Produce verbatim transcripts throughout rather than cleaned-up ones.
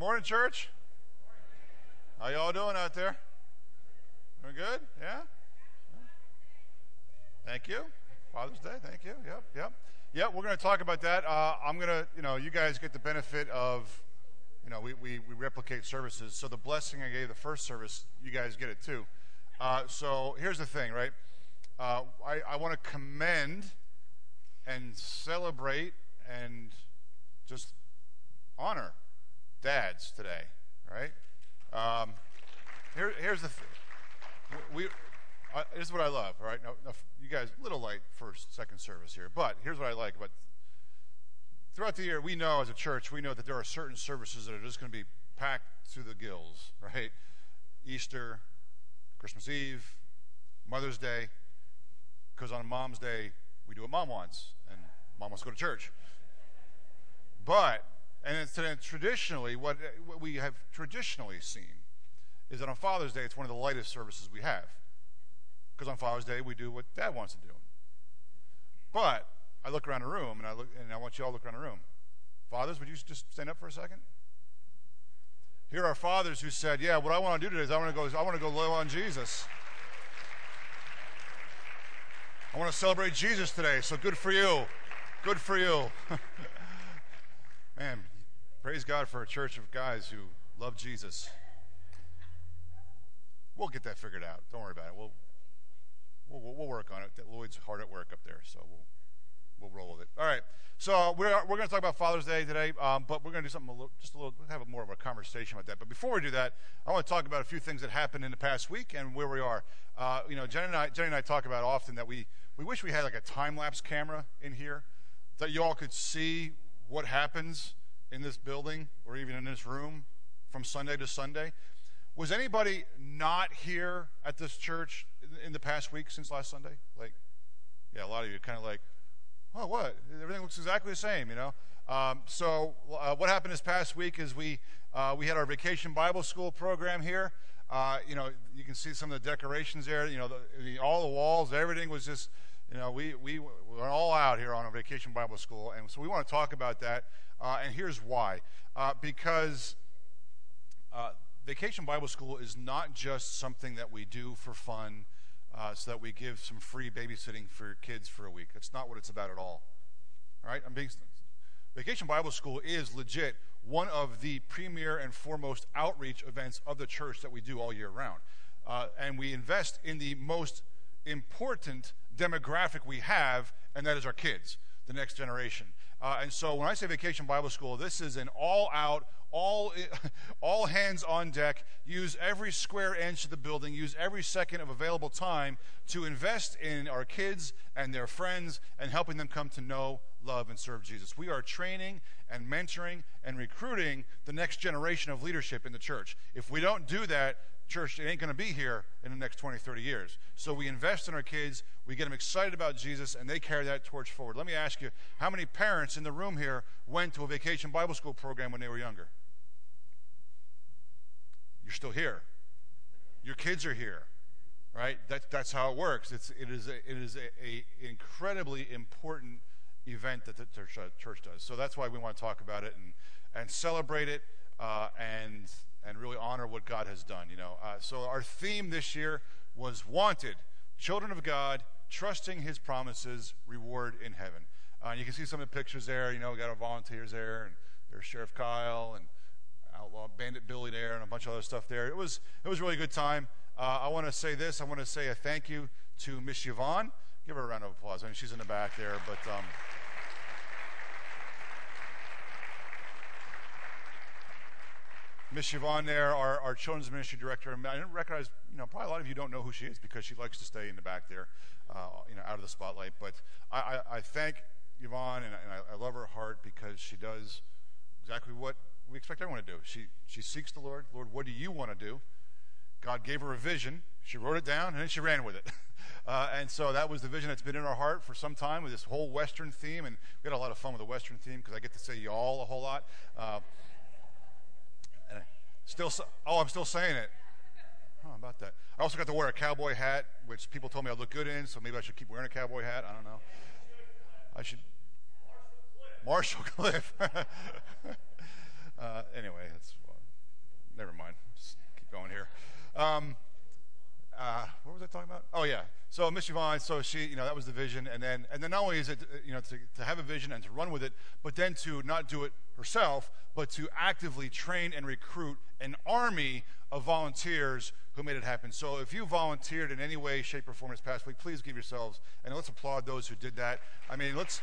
morning, church. How y'all doing out there? Doing good? Yeah? Thank you. Father's Day, thank you. Yep, yep. Yep, we're going to talk about that. Uh, I'm going to, you know, you guys get the benefit of, you know, we, we, we replicate services. So the blessing I gave the first service, you guys get it too. Uh, so here's the thing, right? Uh, I, I want to commend and celebrate and just honor dads today, right? Um, here, here's the thing. We, uh, this is what I love, all right? Now, now, you guys, a little light first, second service here, but here's what I like about throughout the year, we know as a church, we know that there are certain services that are just going to be packed to the gills, right? Easter, Christmas Eve, Mother's Day, because on Mom's Day, we do what Mom wants, and Mom wants to go to church. But, and it's, and traditionally, what, what we have traditionally seen is that on Father's Day, it's one of the lightest services we have. Because on Father's Day, we do what Dad wants to do. But I look around the room, and I look, and I want you all to look around the room. Fathers, would you just stand up for a second? Here are fathers who said, "Yeah, what I want to do today is I want to go. I want to go low on Jesus. I want to celebrate Jesus today. So good for you, good for you." Man, praise God for a church of guys who love Jesus. We'll get that figured out. Don't worry about it. We'll we'll, we'll work on it. Lloyd's hard at work up there, so we'll. We'll roll with it. All right. So we're we're going to talk about Father's Day today, um, but we're going to do something a little, just a little, have a more of a conversation about that. But before we do that, I want to talk about a few things that happened in the past week and where we are. Uh, you know, Jenny and I, Jenny and I talk about often that we we wish we had like a time lapse camera in here, that you all could see what happens in this building or even in this room from Sunday to Sunday. Was anybody not here at this church in, in the past week since last Sunday? Like, yeah, a lot of you kind of like. Oh, what? Everything looks exactly the same, you know. Um, so uh, what happened this past week is we uh, we had our Vacation Bible School program here. Uh, you know, you can see some of the decorations there. You know, the, the, all the walls, everything was just, you know, we we were all out here on our Vacation Bible School, and so we want to talk about that. Uh, and here's why: uh, because uh, Vacation Bible School is not just something that we do for fun. Uh, so that we give some free babysitting for your kids for a week. That's not what it's about at all. All right? I'm being, Vacation Bible School is legit one of the premier and foremost outreach events of the church that we do all year round. Uh, and we invest in the most important demographic we have, and that is our kids, the next generation. Uh, and so when I say Vacation Bible School, this is an all-out, all all hands on deck, use every square inch of the building, use every second of available time to invest in our kids and their friends and helping them come to know, love, and serve Jesus. We are training and mentoring and recruiting the next generation of leadership in the church. If we don't do that, church, it ain't going to be here in the next twenty, thirty years. So we invest in our kids, we get them excited about Jesus, and they carry that torch forward. Let me ask you, how many parents in the room here went to a Vacation Bible School program when they were younger? You're still here. Your kids are here, right? That, that's how it works. It's, it is, a, it is a, a incredibly important event that the church, uh, church does. So that's why we want to talk about it and, and celebrate it uh, and and really honor what God has done. You know, uh, so our theme this year was Wanted, Children of God, Trusting His Promises, Reward in Heaven. Uh, and you can see some of the pictures there. You know, we got our volunteers there, and there's Sheriff Kyle and Outlaw Bandit Billy there, and a bunch of other stuff there. It was it was a really good time. Uh, I want to say this. I want to say a thank you to Miss Yvonne. Give her a round of applause. I mean, she's in the back there, but. Um, Miss Yvonne there, our, our children's ministry director. I didn't recognize, you know, probably a lot of you don't know who she is because she likes to stay in the back there, uh, you know, out of the spotlight. But I, I, I thank Yvonne, and, and I, I love her heart because she does exactly what we expect everyone to do. She, she seeks the Lord. Lord, what do you want to do? God gave her a vision. She wrote it down, and then she ran with it. uh, and so that was the vision that's been in our heart for some time with this whole Western theme. And we had a lot of fun with the Western theme because I get to say y'all a whole lot. Uh, Still, oh, I'm still saying it. How oh, about that? I also got to wear a cowboy hat, which people told me I look good in, so maybe I should keep wearing a cowboy hat. I don't know. I should. Marshall Cliff. uh, anyway, that's so Miss Yvonne, so she, you know, that was the vision, and then and then not only is it, you know, to, to have a vision and to run with it, but then to not do it herself, but to actively train and recruit an army of volunteers who made it happen. So if you volunteered in any way, shape, or form this past week, please give yourselves, and let's applaud those who did that. I mean, let's.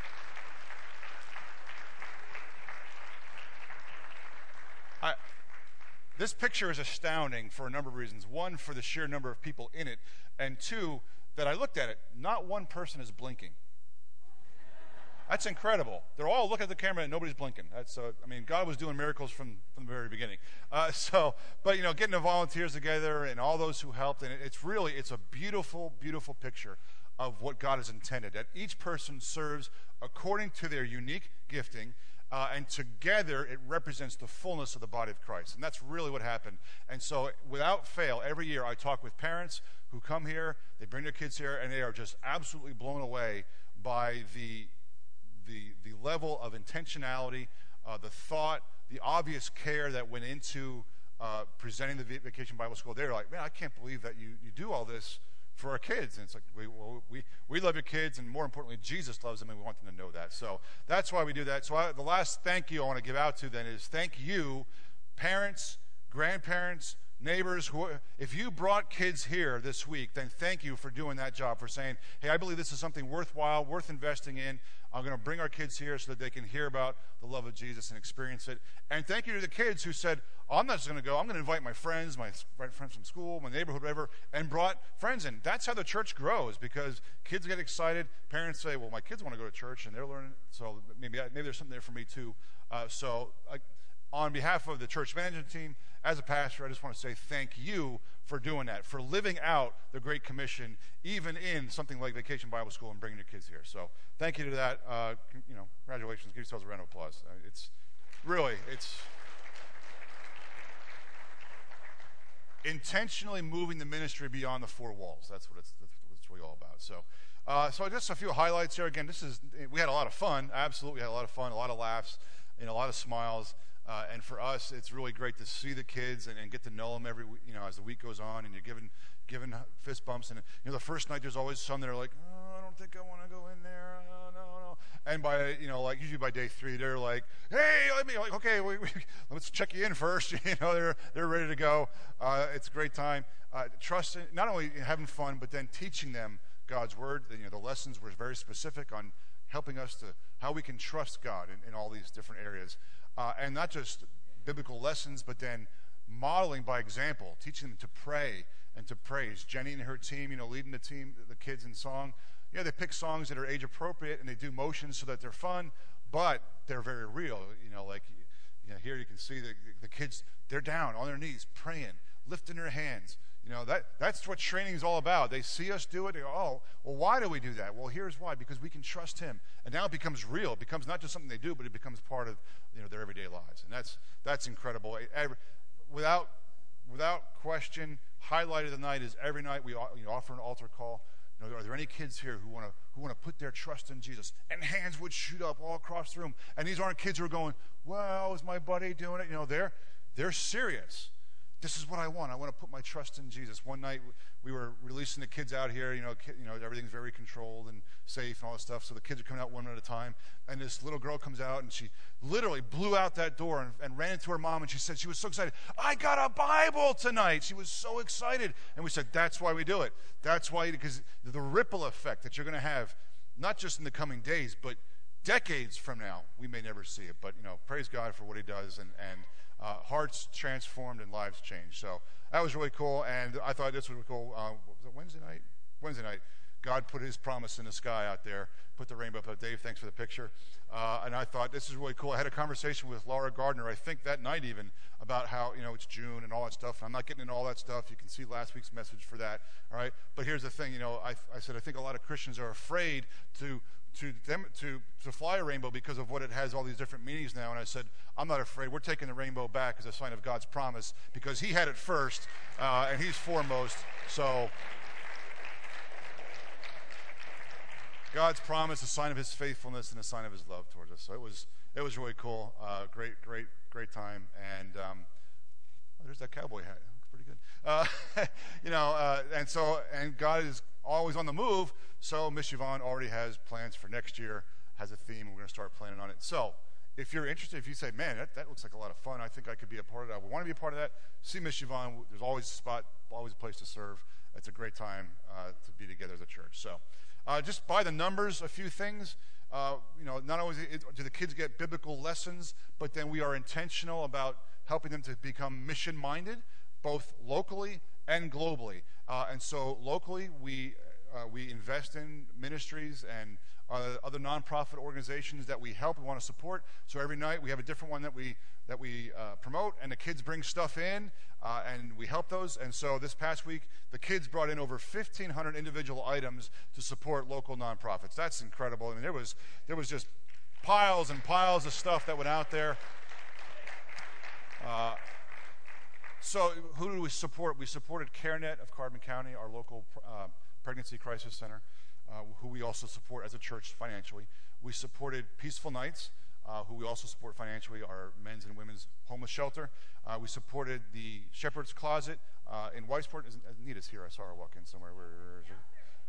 I, this picture is astounding for a number of reasons. One, for the sheer number of people in it, and two, that I looked at it, not one person is blinking. That's incredible. They're all looking at the camera and nobody's blinking. That's uh, I mean, God was doing miracles from, from the very beginning. Uh, so, but you know, getting the volunteers together and all those who helped, and it, it's really, it's a beautiful, beautiful picture of what God has intended. That each person serves according to their unique gifting, uh, and together it represents the fullness of the body of Christ. And that's really what happened. And so, without fail, every year I talk with parents who come here, they bring their kids here, and they are just absolutely blown away by the The, the level of intentionality, uh, the thought, the obvious care that went into uh, presenting the Vacation Bible School. They're like, man, I can't believe that you, you do all this for our kids. And it's like, we, well, we, we love your kids, and more importantly, Jesus loves them, and we want them to know that. So that's why we do that. So I, the last thank you I want to give out to then is thank you, parents, grandparents, neighbors. Who, if you brought kids here this week, then thank you for doing that job, for saying, hey, I believe this is something worthwhile, worth investing in. I'm going to bring our kids here so that they can hear about the love of Jesus and experience it. And thank you to the kids who said, oh, I'm not just going to go. I'm going to invite my friends, my friends from school, my neighborhood, whatever, and brought friends in. That's how the church grows, because kids get excited. Parents say, well, my kids want to go to church, and they're learning, so maybe, maybe there's something there for me too. Uh, so I, on behalf of the church management team, as a pastor, I just want to say thank you for doing that, for living out the Great Commission, even in something like Vacation Bible School and bringing your kids here. So thank you to that. Uh, you know, congratulations. Give yourselves a round of applause. Uh, it's really, it's intentionally moving the ministry beyond the four walls. That's what it's, that's what it's really all about. So, uh, so just a few highlights here. Again, this is, we had a lot of fun. Absolutely, we had a lot of fun, a lot of laughs, and a lot of smiles. Uh, and for us, it's really great to see the kids and, and get to know them every, you know, as the week goes on, and you're giving, giving fist bumps. And you know, the first night there's always some that are like, oh, I don't think I want to go in there. Oh, no, no. And by, you know, like usually by day three, they're like, hey, let me, like, okay, we, we, let's check you in first. You know, they're they're ready to go. Uh, it's a great time. Uh, trust, not only having fun, but then teaching them God's word. You know, the lessons were very specific on helping us to how we can trust God in, in all these different areas. Uh, and not just biblical lessons, but then modeling by example, teaching them to pray and to praise. Jenny and her team, you know, leading the team, the kids in song. Yeah, they pick songs that are age appropriate, and they do motions so that they're fun, but they're very real. You know, like you know, here you can see the, the kids, they're down on their knees, praying, lifting their hands. You know, that that's what training is all about. They see us do it. They go, oh, well, why do we do that? Well, here's why. Because we can trust him. And now it becomes real. It becomes not just something they do, but it becomes part of, you know, their everyday lives. And that's that's incredible. Every, without without question, highlight of the night is every night we you know, offer an altar call. You know, are there any kids here who want to who want to put their trust in Jesus? And hands would shoot up all across the room. And these aren't kids who are going, well, is my buddy doing it? You know, they're they're serious. This is what I want. I want to put my trust in Jesus. One night we were releasing the kids out here. You know, ki- you know, everything's very controlled and safe and all this stuff. So the kids are coming out one at a time. And this little girl comes out, and she literally blew out that door and, and ran into her mom. And she said she was so excited. I got a Bible tonight. She was so excited. And we said, that's why we do it. That's why, because the ripple effect that you're going to have, not just in the coming days, but decades from now, we may never see it. But, you know, praise God for what he does. And, and Uh, hearts transformed and lives changed. So that was really cool, and I thought this was really cool. Uh, was it Wednesday night? Wednesday night. God put his promise in the sky out there, put the rainbow up. Dave, thanks for the picture. Uh, and I thought, this is really cool. I had a conversation with Laura Gardner, I think that night even, about how, you know, it's June and all that stuff. And I'm not getting into all that stuff. You can see last week's message for that, all right? But here's the thing, you know, I, I said I think a lot of Christians are afraid to to them to, to fly a rainbow because of what it has, all these different meanings now. And I said, I'm not afraid. We're taking the rainbow back as a sign of God's promise, because he had it first, uh, and he's foremost. So God's promise, a sign of his faithfulness and a sign of his love towards us. So it was it was really cool. Uh, great, great, great time. And um, oh, there's that cowboy hat. pretty good. Uh, you know, uh, and so, and God is always on the move, so Miss Yvonne already has plans for next year, has a theme, and we're going to start planning on it. So, if you're interested, if you say, man, that, that looks like a lot of fun, I think I could be a part of that, I would want to be a part of that, see Miss Yvonne. There's always a spot, always a place to serve. It's a great time uh, to be together as a church. So, uh, just by the numbers, a few things. Uh, you know, not only do the kids get biblical lessons, but then we are intentional about helping them to become mission-minded, both locally and globally. Uh, and so locally, we uh, we invest in ministries and uh, other nonprofit organizations that we help and want to support. So every night we have a different one that we that we uh, promote, and the kids bring stuff in, uh, and we help those. And so this past week, the kids brought in over fifteen hundred individual items to support local nonprofits. That's incredible. I mean, there was there was just piles and piles of stuff that went out there. Uh, so who do we support? We supported CareNet of Carbon County, our local uh, pregnancy crisis center, uh, who we also support as a church financially. We supported Peaceful Nights, uh, who we also support financially, our men's and women's homeless shelter. Uh, we supported the Shepherd's Closet uh, in Whitesport. Nita's here. I saw her walk in somewhere. Where, where is it?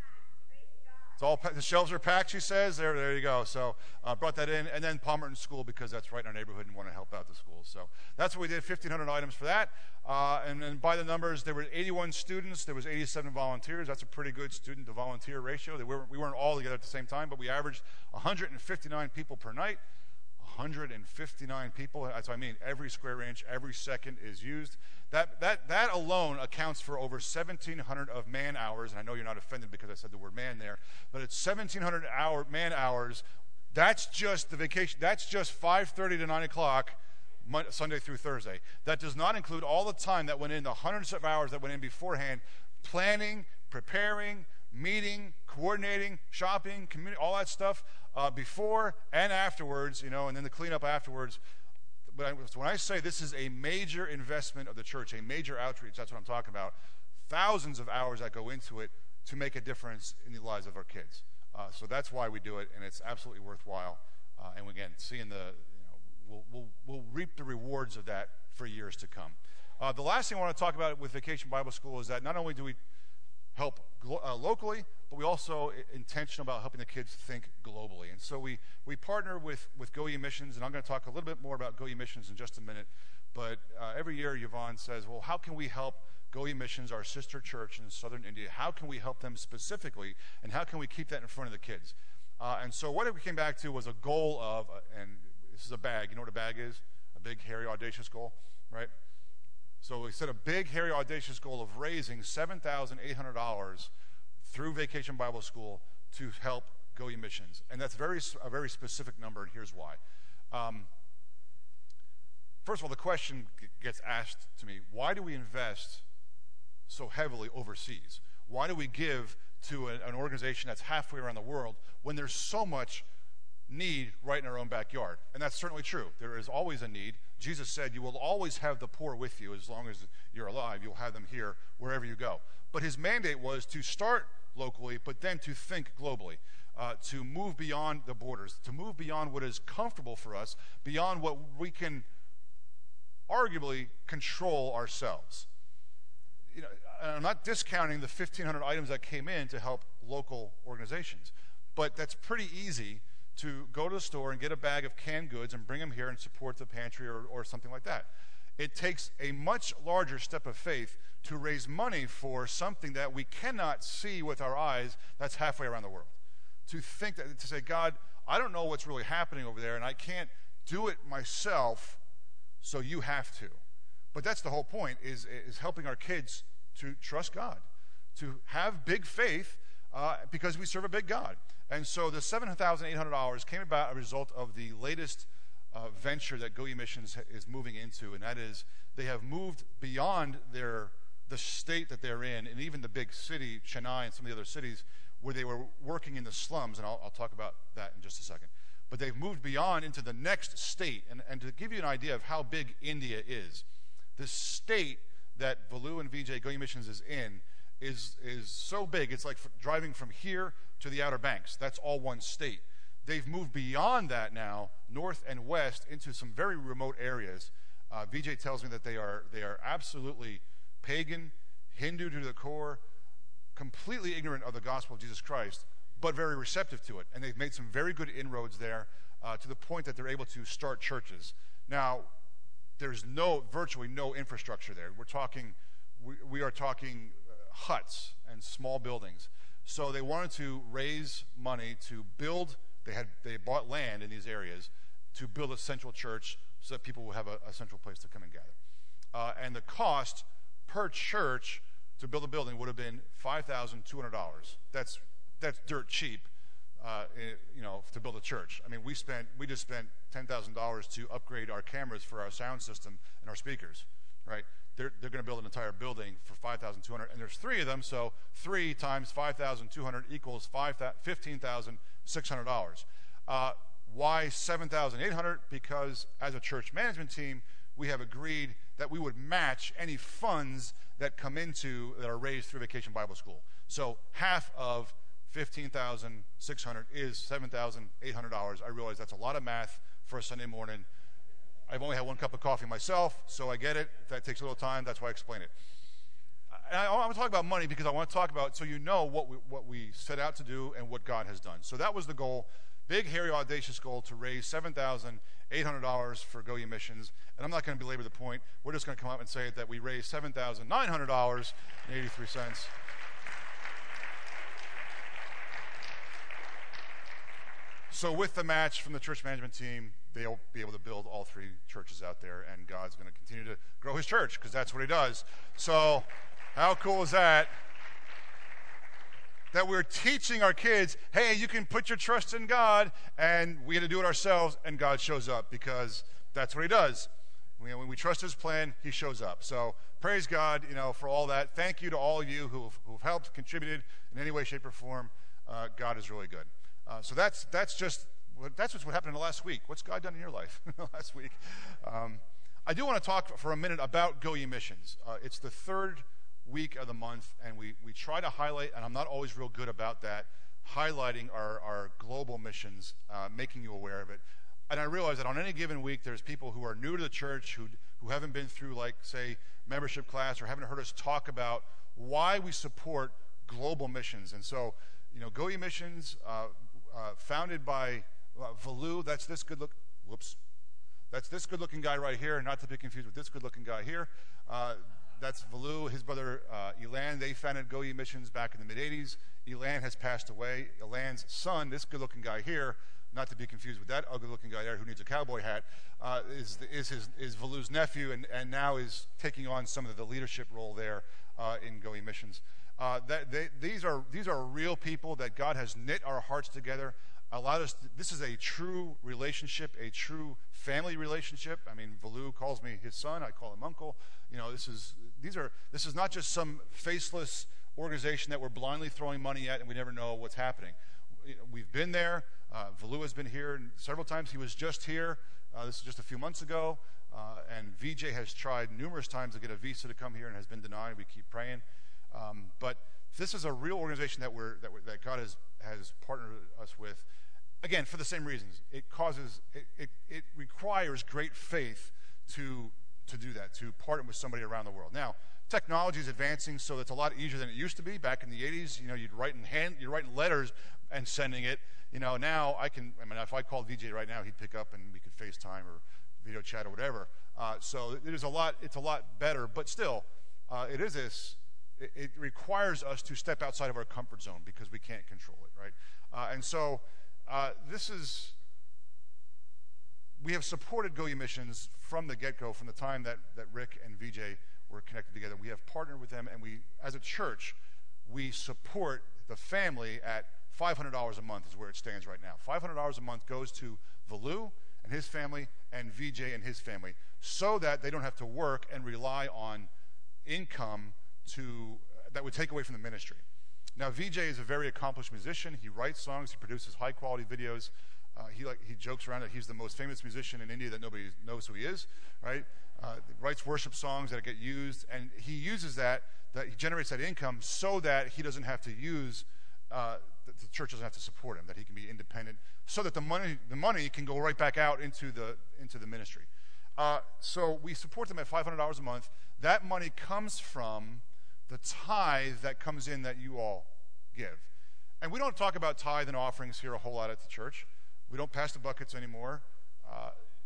It's all the shelves are packed, she says. There, there you go. So uh, brought that in, and then Palmerton School, because that's right in our neighborhood and want to help out the schools. So that's what we did. fifteen hundred items for that. Uh, and then by the numbers, there were eighty-one students. There was eighty-seven volunteers. That's a pretty good student to volunteer ratio. They were, we weren't all together at the same time, but we averaged one hundred fifty-nine people per night. one hundred fifty-nine people. That's what I mean. Every square inch, every second is used. That that that alone accounts for over seventeen hundred of man hours. And I know you're not offended because I said the word man there, but it's seventeen hundred hour man hours. That's just the vacation. That's just five thirty to nine o'clock, Monday, Sunday through Thursday. That does not include all the time that went in, the hundreds of hours that went in beforehand, planning, preparing, meeting, coordinating, shopping, community, all that stuff uh, before and afterwards, you know, and then the cleanup afterwards. But I, so when I say this is a major investment of the church, a major outreach, that's what I'm talking about. Thousands of hours that go into it to make a difference in the lives of our kids. Uh, so that's why we do it, and it's absolutely worthwhile. Uh, and again, seeing the, you know, we'll, we'll, we'll reap the rewards of that for years to come. Uh, the last thing I want to talk about with Vacation Bible School is that not only do we help uh, locally, but we also intentional about helping the kids think globally. And so we, we partner with, with Go Ye Missions, and I'm going to talk a little bit more about Go Ye Missions in just a minute. But uh, every year, Yvonne says, well, how can we help Go Ye Missions, our sister church in southern India? How can we help them specifically, and how can we keep that in front of the kids? Uh, and so what we came back to was a goal of, uh, and this is a bag. You know what a bag is? A big, hairy, audacious goal, right? So we set a big, hairy, audacious goal of raising seven thousand eight hundred dollars through Vacation Bible School to help Go Ye Missions. And that's very a very specific number, and here's why. Um, first of all, the question g- gets asked to me, why do we invest so heavily overseas? Why do we give to a, an organization that's halfway around the world when there's so much need right in our own backyard? And that's certainly true. There is always a need. Jesus said, you will always have the poor with you as long as you're alive. You'll have them here wherever you go. But his mandate was to start locally, but then to think globally, uh, to move beyond the borders, to move beyond what is comfortable for us, beyond what we can arguably control ourselves. You know, I'm not discounting the fifteen hundred items that came in to help local organizations, but that's pretty easy to go to the store and get a bag of canned goods and bring them here and support the pantry or, or something like that. It takes a much larger step of faith to raise money for something that we cannot see with our eyes that's halfway around the world. To think that, to say, God, I don't know what's really happening over there, and I can't do it myself, so you have to. But that's the whole point, is, is helping our kids to trust God, to have big faith, uh, because we serve a big God. And so the seven thousand eight hundred dollars came about as a result of the latest uh, venture that Go Ye Missions is moving into, and that is they have moved beyond their the state that they're in, and even the big city, Chennai, and some of the other cities, where they were working in the slums, and I'll, I'll talk about that in just a second. But they've moved beyond into the next state, and, and to give you an idea of how big India is, the state that Valu and V J Go Ye Missions is in is is so big, it's like f- driving from here to the Outer Banks. That's all one state. They've moved beyond that now, north and west, into some very remote areas. Uh, V J tells me that they are they are absolutely pagan, Hindu to the core, completely ignorant of the gospel of Jesus Christ, but very receptive to it. And they've made some very good inroads there uh, to the point that they're able to start churches. Now, there's no virtually no infrastructure there. We're talking, we, we are talking uh, huts and small buildings. So they wanted to raise money to build. They had they bought land in these areas to build a central church so that people will have a, a central place to come and gather. Uh, and the cost per church to build a building would have been five thousand two hundred dollars. That's that's dirt cheap, uh, it, you know, to build a church. I mean, we spent we just spent ten thousand dollars to upgrade our cameras for our sound system and our speakers, right? They're they're going to build an entire building for five thousand two hundred dollars, and there's three of them, so three times five thousand two hundred dollars equals fifteen thousand six hundred dollars. Uh, why seven thousand eight hundred dollars? Because as a church management team, we have agreed that we would match any funds that come into, that are raised through Vacation Bible School. So half of fifteen thousand six hundred dollars is seven thousand eight hundred dollars. I realize that's a lot of math for a Sunday morning. I've only had one cup of coffee myself, so I get it. If that takes a little time, that's why I explain it. And I, I want to talk about money because I want to talk about, so you know what we, what we set out to do and what God has done. So that was the goal, big, hairy, audacious goal to raise seven thousand eight hundred dollars for Go Ye Missions. And I'm not going to belabor the point. We're just going to come up and say that we raised seven thousand nine hundred dollars and eighty-three cents. So with the match from the church management team, they'll be able to build all three churches out there, and God's going to continue to grow his church because that's what he does. So how cool is that? That we're teaching our kids, hey, you can put your trust in God, and we had to do it ourselves, and God shows up because that's what he does. When we trust his plan, he shows up. So praise God, you know, for all that. Thank you to all of you who've, who've helped, contributed in any way, shape, or form. Uh, God is really good. Uh, so that's that's just that's just what happened in the last week. What's God done in your life last week? Um, I do want to talk for a minute about Go Ye Missions. Uh, it's the third week of the month, and we, we try to highlight, and I'm not always real good about that, highlighting our, our global missions, uh, making you aware of it. And I realize that on any given week, there's people who are new to the church, who who haven't been through, like, say, membership class, or haven't heard us talk about why we support global missions. And so, you know, Go Ye Missions, uh, uh, founded by uh, Valu, that's this good look, whoops, that's this good-looking guy right here, not to be confused with this good-looking guy here. Uh, That's Valu, his brother uh, Elan. They founded Go Ye Missions back in the mid-eighties. Elan has passed away. Elan's son, this good-looking guy here, not to be confused with that ugly-looking guy there who needs a cowboy hat, uh, is is his is Valu's nephew, and, and now is taking on some of the leadership role there uh, in Go Ye Missions. Uh, that they, these are these are real people that God has knit our hearts together. Allowed us. To, this is a true relationship, a true family relationship. I mean, Valu calls me his son. I call him uncle. You know, this is these are this is not just some faceless organization that we're blindly throwing money at and we never know what's happening. We've been there. Uh, Valu has been here several times. He was just here. Uh, this is just a few months ago. Uh, and V J has tried numerous times to get a visa to come here and has been denied. We keep praying. Um, but this is a real organization that we're that, we're, that God has has partnered us with. Again, for the same reasons. It causes, it, it, it requires great faith to to do that, to partner with somebody around the world. Now, technology is advancing, so it's a lot easier than it used to be. Back in the eighties, you know, you'd write in hand, you'd write letters and sending it. You know, now I can. I mean, if I called V J right now, he'd pick up and we could FaceTime or video chat or whatever. Uh, so it is a lot. It's a lot better, but still, uh, it is this. It, it requires us to step outside of our comfort zone because we can't control it, right? Uh, and so. Uh, this is, we have supported Go Ye Missions from the get-go, from the time that, that Rick and V J were connected together. We have partnered with them, and we, as a church, we support the family at five hundred dollars a month is where it stands right now. five hundred dollars a month goes to Valu and his family and V J and his family so that they don't have to work and rely on income to, uh, that would take away from the ministry. Now, V J is a very accomplished musician. He writes songs. He produces high-quality videos. Uh, he like he jokes around that he's the most famous musician in India that nobody knows who he is, right? Uh, writes worship songs that get used, and he uses that, that he generates that income so that he doesn't have to use, uh, the, the church doesn't have to support him, that he can be independent, so that the money the money can go right back out into the into the ministry. Uh, so we support them at five hundred dollars a month. That money comes from the tithe that comes in that you all give. And we don't talk about tithe and offerings here a whole lot at the church. We don't pass the buckets anymore. Uh,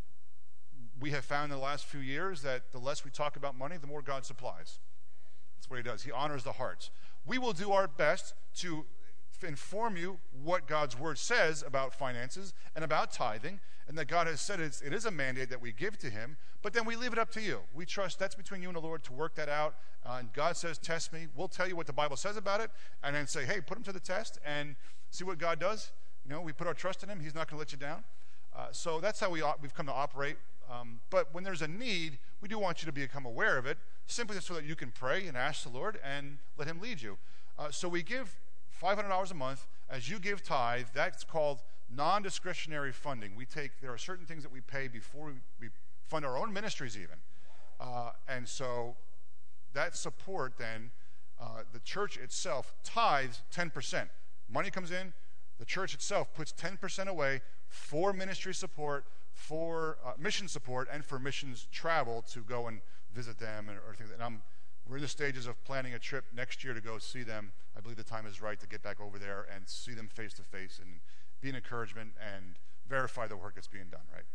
we have found in the last few years that the less we talk about money, the more God supplies. That's what he does. He honors the hearts. We will do our best to inform you what God's word says about finances and about tithing, and that God has said it's, it is a mandate that we give to him, but then we leave it up to you. We trust that's between you and the Lord to work that out, uh, and God says, test me. We'll tell you what the Bible says about it, and then say, hey, put him to the test and see what God does. You know, we put our trust in him. He's not going to let you down. Uh, so that's how we, we've come to operate. Um, but when there's a need, we do want you to become aware of it, simply so that you can pray and ask the Lord and let him lead you. Uh, so we give five hundred dollars a month. As you give tithe, that's called non-discretionary funding. We take, there are certain things that we pay before we, we fund our own ministries even. Uh, and so that support then, uh, the church itself tithes ten percent. Money comes in, the church itself puts ten percent away for ministry support, for uh, mission support, and for missions travel to go and visit them and, or things. And I'm, we're in the stages of planning a trip next year to go see them. I believe the time is right to get back over there and see them face to face and be an encouragement and verify the work that's being done, right?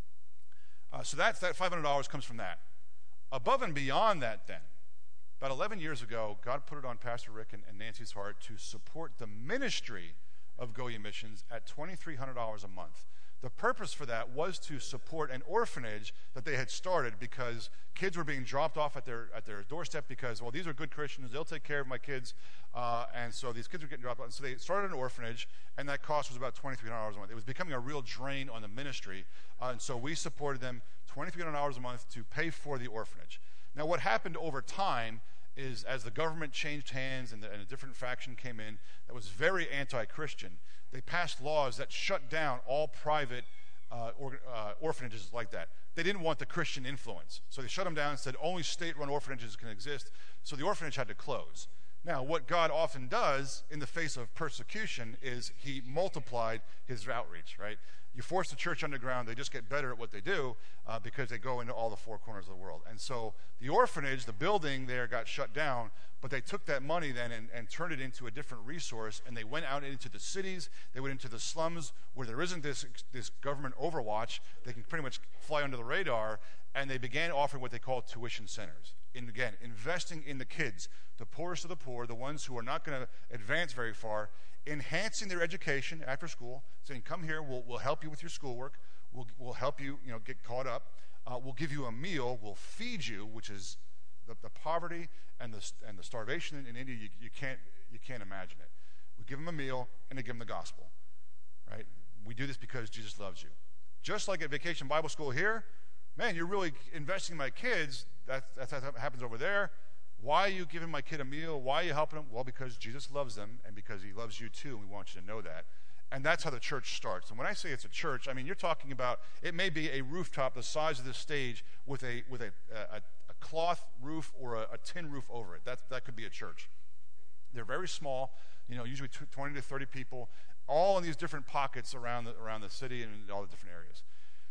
Uh, so that's, that five hundred dollars comes from that. Above and beyond that then, about eleven years ago, God put it on Pastor Rick and, and Nancy's heart to support the ministry of Go Ye Missions at two thousand three hundred dollars a month. The purpose for that was to support an orphanage that they had started because kids were being dropped off at their at their doorstep because, well, these are good Christians, they'll take care of my kids, uh, and so these kids were getting dropped off. And so they started an orphanage, and that cost was about two thousand three hundred dollars a month. It was becoming a real drain on the ministry, uh, and so we supported them two thousand three hundred dollars a month to pay for the orphanage. Now, what happened over time is as the government changed hands and, the, and a different faction came in that was very anti-Christian, they passed laws that shut down all private uh, or, uh, orphanages like that. They didn't want the Christian influence. So they shut them down and said only state-run orphanages can exist. So the orphanage had to close. Now, what God often does in the face of persecution is he multiplied his outreach, right? You force the church underground, they just get better at what they do uh, because they go into all the four corners of the world. And so the orphanage, the building there got shut down, but they took that money then and, and turned it into a different resource, and they went out into the cities, they went into the slums where there isn't this, this government overwatch. They can pretty much fly under the radar, and they began offering what they call tuition centers. And again, investing in the kids, the poorest of the poor, the ones who are not going to advance very far, enhancing their education after school, saying, come here, we'll, we'll help you with your schoolwork, we'll, we'll help you, you know, get caught up, uh, we'll give you a meal, we'll feed you, which is the, the poverty and the, and the starvation in, in India, you, you, can't, you can't imagine it. We give them a meal, and they give them the gospel, right? We do this because Jesus loves you. Just like at Vacation Bible School here, man, you're really investing in my kids. That's, that's how it happens over there. Why are you giving my kid a meal? Why are you helping them? Well, because Jesus loves them and because he loves you too, and we want you to know that. And that's how the church starts. And when I say it's a church, I mean, you're talking about, it may be a rooftop the size of this stage with a with a, a, a cloth roof or a, a tin roof over it. That, that could be a church. They're very small, you know, usually twenty to thirty people, all in these different pockets around the, around the city and in all the different areas.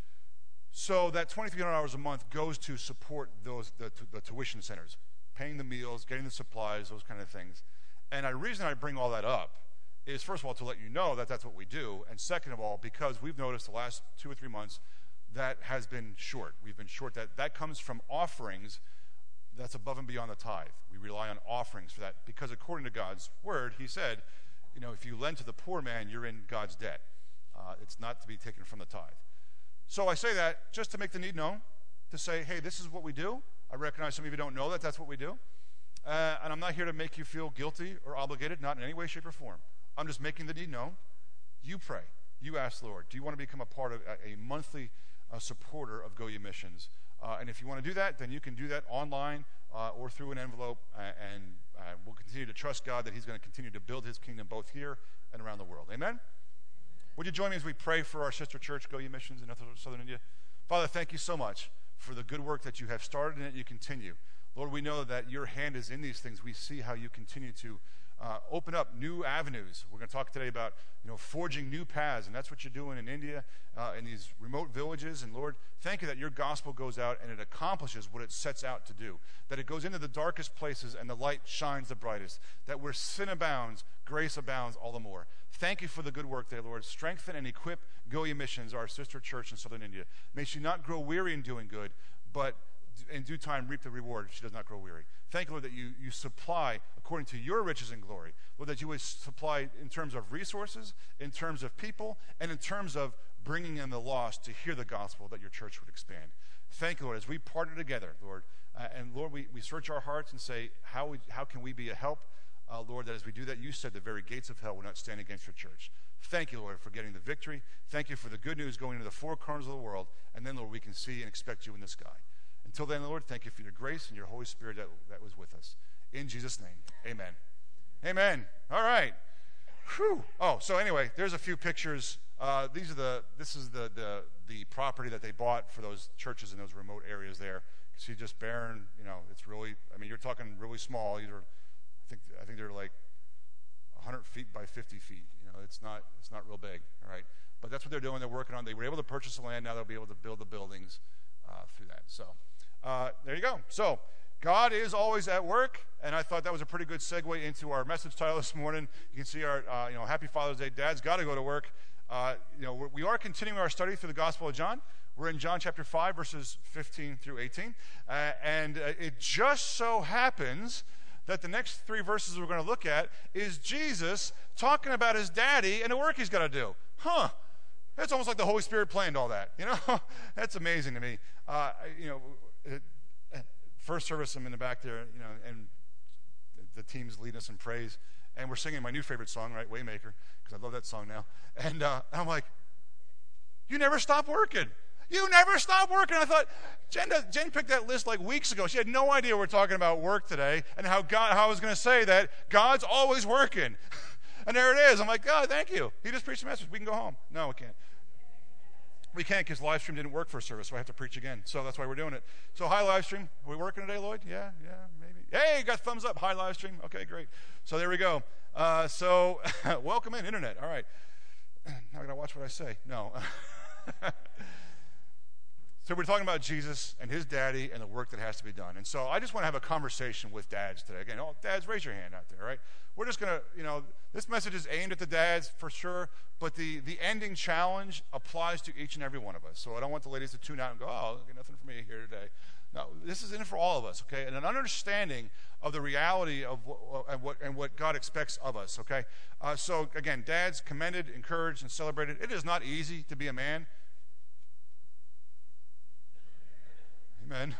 So that two thousand three hundred dollars a month goes to support those the, the tuition centers, paying the meals, getting the supplies, those kind of things. And the reason I bring all that up is, first of all, to let you know that that's what we do, and second of all, because we've noticed the last two or three months that has been short. We've been short. That, that comes from offerings that's above and beyond the tithe. We rely on offerings for that because according to God's word, he said, you know, if you lend to the poor man, you're in God's debt. Uh, it's not to be taken from the tithe. So I say that just to make the need known, to say, hey, this is what we do. I recognize some of you don't know that that's what we do. Uh, and I'm not here to make you feel guilty or obligated, not in any way, shape, or form. I'm just making the need known. You pray. You ask the Lord, do you want to become a part of a, a monthly uh, supporter of Go Ye Missions? Uh, and if you want to do that, then you can do that online uh, or through an envelope. Uh, and uh, we'll continue to trust God that he's going to continue to build his kingdom both here and around the world. Amen? Would you join me as we pray for our sister church, Go Ye Missions in Southern India? Father, thank you so much for the good work that you have started and that you continue. Lord, we know that your hand is in these things. We see how you continue to uh, open up new avenues. We're going to talk today about, you know, forging new paths, and that's what you're doing in India, uh, in these remote villages. And Lord, thank you that your gospel goes out and it accomplishes what it sets out to do, that it goes into the darkest places and the light shines the brightest, that where sin abounds, grace abounds all the more. Thank you for the good work there, Lord. Strengthen and equip Goya Missions, our sister church in southern India. May she not grow weary in doing good, but in due time reap the reward if she does not grow weary. Thank you, Lord, that you, you supply according to your riches and glory. Lord, that you would supply in terms of resources, in terms of people, and in terms of bringing in the lost to hear the gospel, that your church would expand. Thank you, Lord, as we partner together, Lord. Uh, and Lord, we, we search our hearts and say, how, we, how can we be a help? Uh, Lord, that as we do that, you said the very gates of hell will not stand against your church. Thank you, Lord, for getting the victory. Thank you for the good news going into the four corners of the world. And then, Lord, we can see and expect you in the sky. Until then, Lord, thank you for your grace and your Holy Spirit that, that was with us. In Jesus' name, amen. Amen. All right. Whew. Oh, so anyway, there's a few pictures. Uh, these are the. This is the, the the property that they bought for those churches in those remote areas there. See, just barren. You know, it's really. I mean, you're talking really small. These are, I think, I think they're like one hundred feet by fifty feet. You know, it's not. It's not real big. All right. But that's what they're doing. They're working on. They were able to purchase the land. Now they'll be able to build the buildings uh, through that. So. Uh, there you go. So, God is always at work, and I thought that was a pretty good segue into our message title this morning. You can see our, uh, you know, Happy Father's Day. Dad's got to go to work. Uh, you know, we're, we are continuing our study through the Gospel of John. We're in John chapter five, verses fifteen through eighteen, uh, and uh, it just so happens that the next three verses we're going to look at is Jesus talking about his daddy and the work he's got to do. Huh? It's almost like the Holy Spirit planned all that. You know, that's amazing to me. Uh, you know. It, first service, I'm in the back there, you know, and the team's leading us in praise, and we're singing my new favorite song, right, Waymaker, because I love that song now. And uh, I'm like, you never stop working. You never stop working. I thought, Jen, does, Jen picked that list like weeks ago. She had no idea we're talking about work today and how God, how I was going to say that God's always working. And there it is. I'm like, God, thank you. He just preached a message. We can go home. No, we can't. We can't because live stream didn't work for a service, so I have to preach again. So that's why we're doing it. So hi, live stream. Are we working today, Lloyd? Yeah, yeah, maybe. Hey, got thumbs up. Hi, live stream. Okay, great. So there we go. Uh, so welcome in, internet. All right. Now I got to watch what I say. No. So we're talking about Jesus and his daddy and the work that has to be done. And so I just want to have a conversation with dads today. Again, oh, dads, raise your hand out there, right? We're just going to, you know, this message is aimed at the dads for sure, but the, the ending challenge applies to each and every one of us. So I don't want the ladies to tune out and go, oh, okay, nothing for me here today. No, this is in for all of us, okay? And an understanding of the reality of what, and, what, and what God expects of us, okay? Uh, so again, dads, commended, encouraged, and celebrated. It is not easy to be a man. Amen.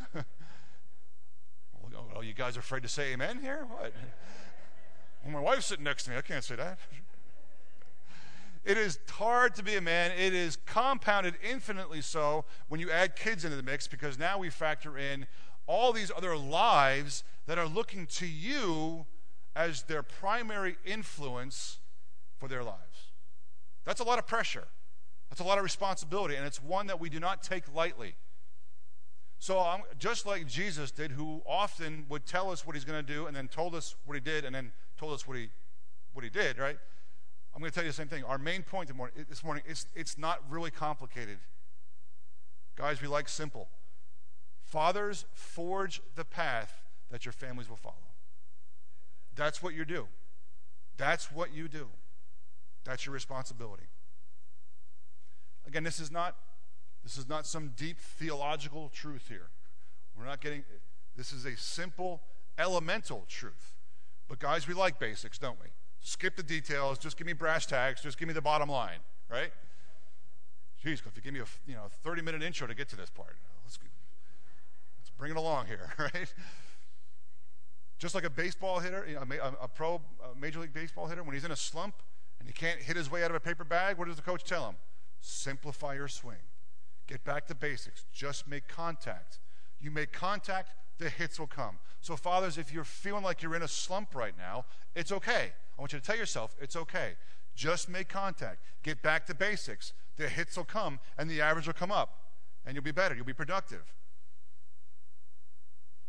Oh, you guys are afraid to say amen here? What? Well, my wife's sitting next to me. I can't say that. It is hard to be a man. It is compounded infinitely so when you add kids into the mix, because now we factor in all these other lives that are looking to you as their primary influence for their lives. That's a lot of pressure. That's a lot of responsibility, and it's one that we do not take lightly. So um, just like Jesus did, who often would tell us what he's going to do and then told us what he did and then told us what he what he did, right? I'm going to tell you the same thing. Our main point this morning, it's, it's not really complicated. Guys, we like simple. Fathers, forge the path that your families will follow. That's what you do. That's what you do. That's your responsibility. Again, this is not This is not some deep theological truth here. We're not getting, this is a simple, elemental truth. But guys, we like basics, don't we? Skip the details, just give me brass tacks, just give me the bottom line, right? Geez, if you give me a you know thirty-minute intro to get to this part, let's, let's bring it along here, right? Just like a baseball hitter, you know, a, a pro a Major League Baseball hitter, when he's in a slump and he can't hit his way out of a paper bag, what does the coach tell him? Simplify your swing. Get back to basics. Just make contact. You make contact, the hits will come. So fathers, if you're feeling like you're in a slump right now, it's okay. I want you to tell yourself, it's okay. Just make contact. Get back to basics. The hits will come, and the average will come up. And you'll be better. You'll be productive.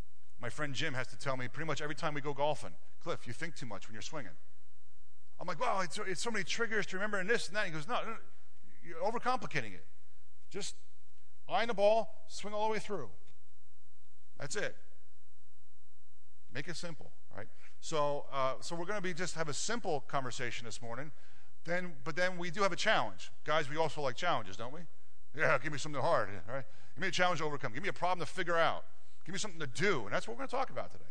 My friend Jim has to tell me pretty much every time we go golfing, Cliff, you think too much when you're swinging. I'm like, well, it's, it's so many triggers to remember and this and that. He goes, no, no, you're overcomplicating it. Just iron the ball, swing all the way through. That's it. Make it simple, right? So, uh, so we're going to be just have a simple conversation this morning. Then, but then we do have a challenge, guys. We also like challenges, don't we? Yeah, give me something hard, all right? Give me a challenge to overcome. Give me a problem to figure out. Give me something to do, and that's what we're going to talk about today.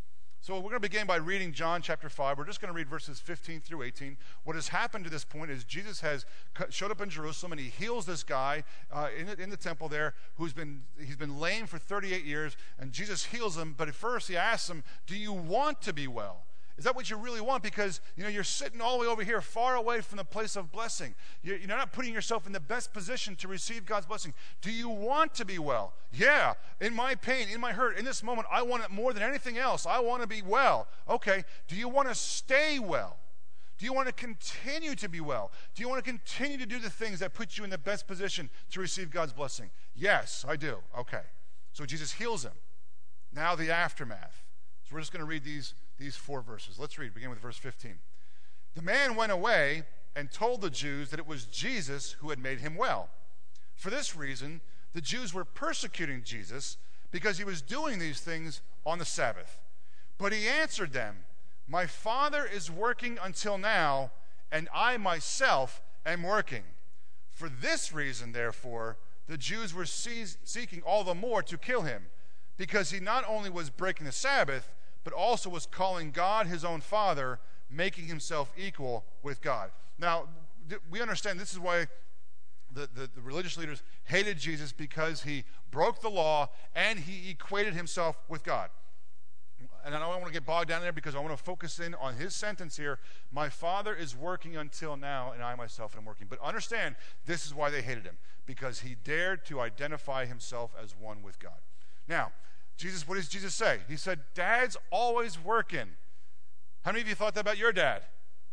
So we're going to begin by reading John chapter five. We're just going to read verses fifteen through eighteen. What has happened to this point is Jesus has showed up in Jerusalem, and he heals this guy uh, in, the, in the temple there who's been, he's been lame for thirty-eight years, and Jesus heals him, but at first he asks him, do you want to be well? Is that what you really want? Because, you know, you're sitting all the way over here, far away from the place of blessing. You're, you're not putting yourself in the best position to receive God's blessing. Do you want to be well? Yeah, in my pain, in my hurt, in this moment, I want it more than anything else. I want to be well. Okay, do you want to stay well? Do you want to continue to be well? Do you want to continue to do the things that put you in the best position to receive God's blessing? Yes, I do. Okay, so Jesus heals him. Now the aftermath. So we're just going to read these These four verses. Let's read, begin with verse fifteen. The man went away and told the Jews that it was Jesus who had made him well. For this reason, the Jews were persecuting Jesus because he was doing these things on the Sabbath. But he answered them, my Father is working until now, and I myself am working. For this reason, therefore, the Jews were seeking all the more to kill him, because he not only was breaking the Sabbath, but also was calling God his own Father, making himself equal with God. Now, we understand this is why the, the, the religious leaders hated Jesus, because he broke the law and he equated himself with God. And I don't want to get bogged down there because I want to focus in on his sentence here. My Father is working until now, and I myself am working. But understand, this is why they hated him, because he dared to identify himself as one with God. Now, Jesus, what does Jesus say? He said, Dad's always working. How many of you thought that about your dad?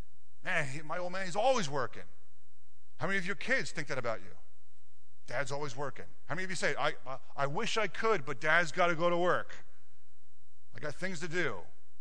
Man, he, my old man, he's always working. How many of your kids think that about you? Dad's always working. How many of you say, I, I, I wish I could, but Dad's got to go to work. I got things to do.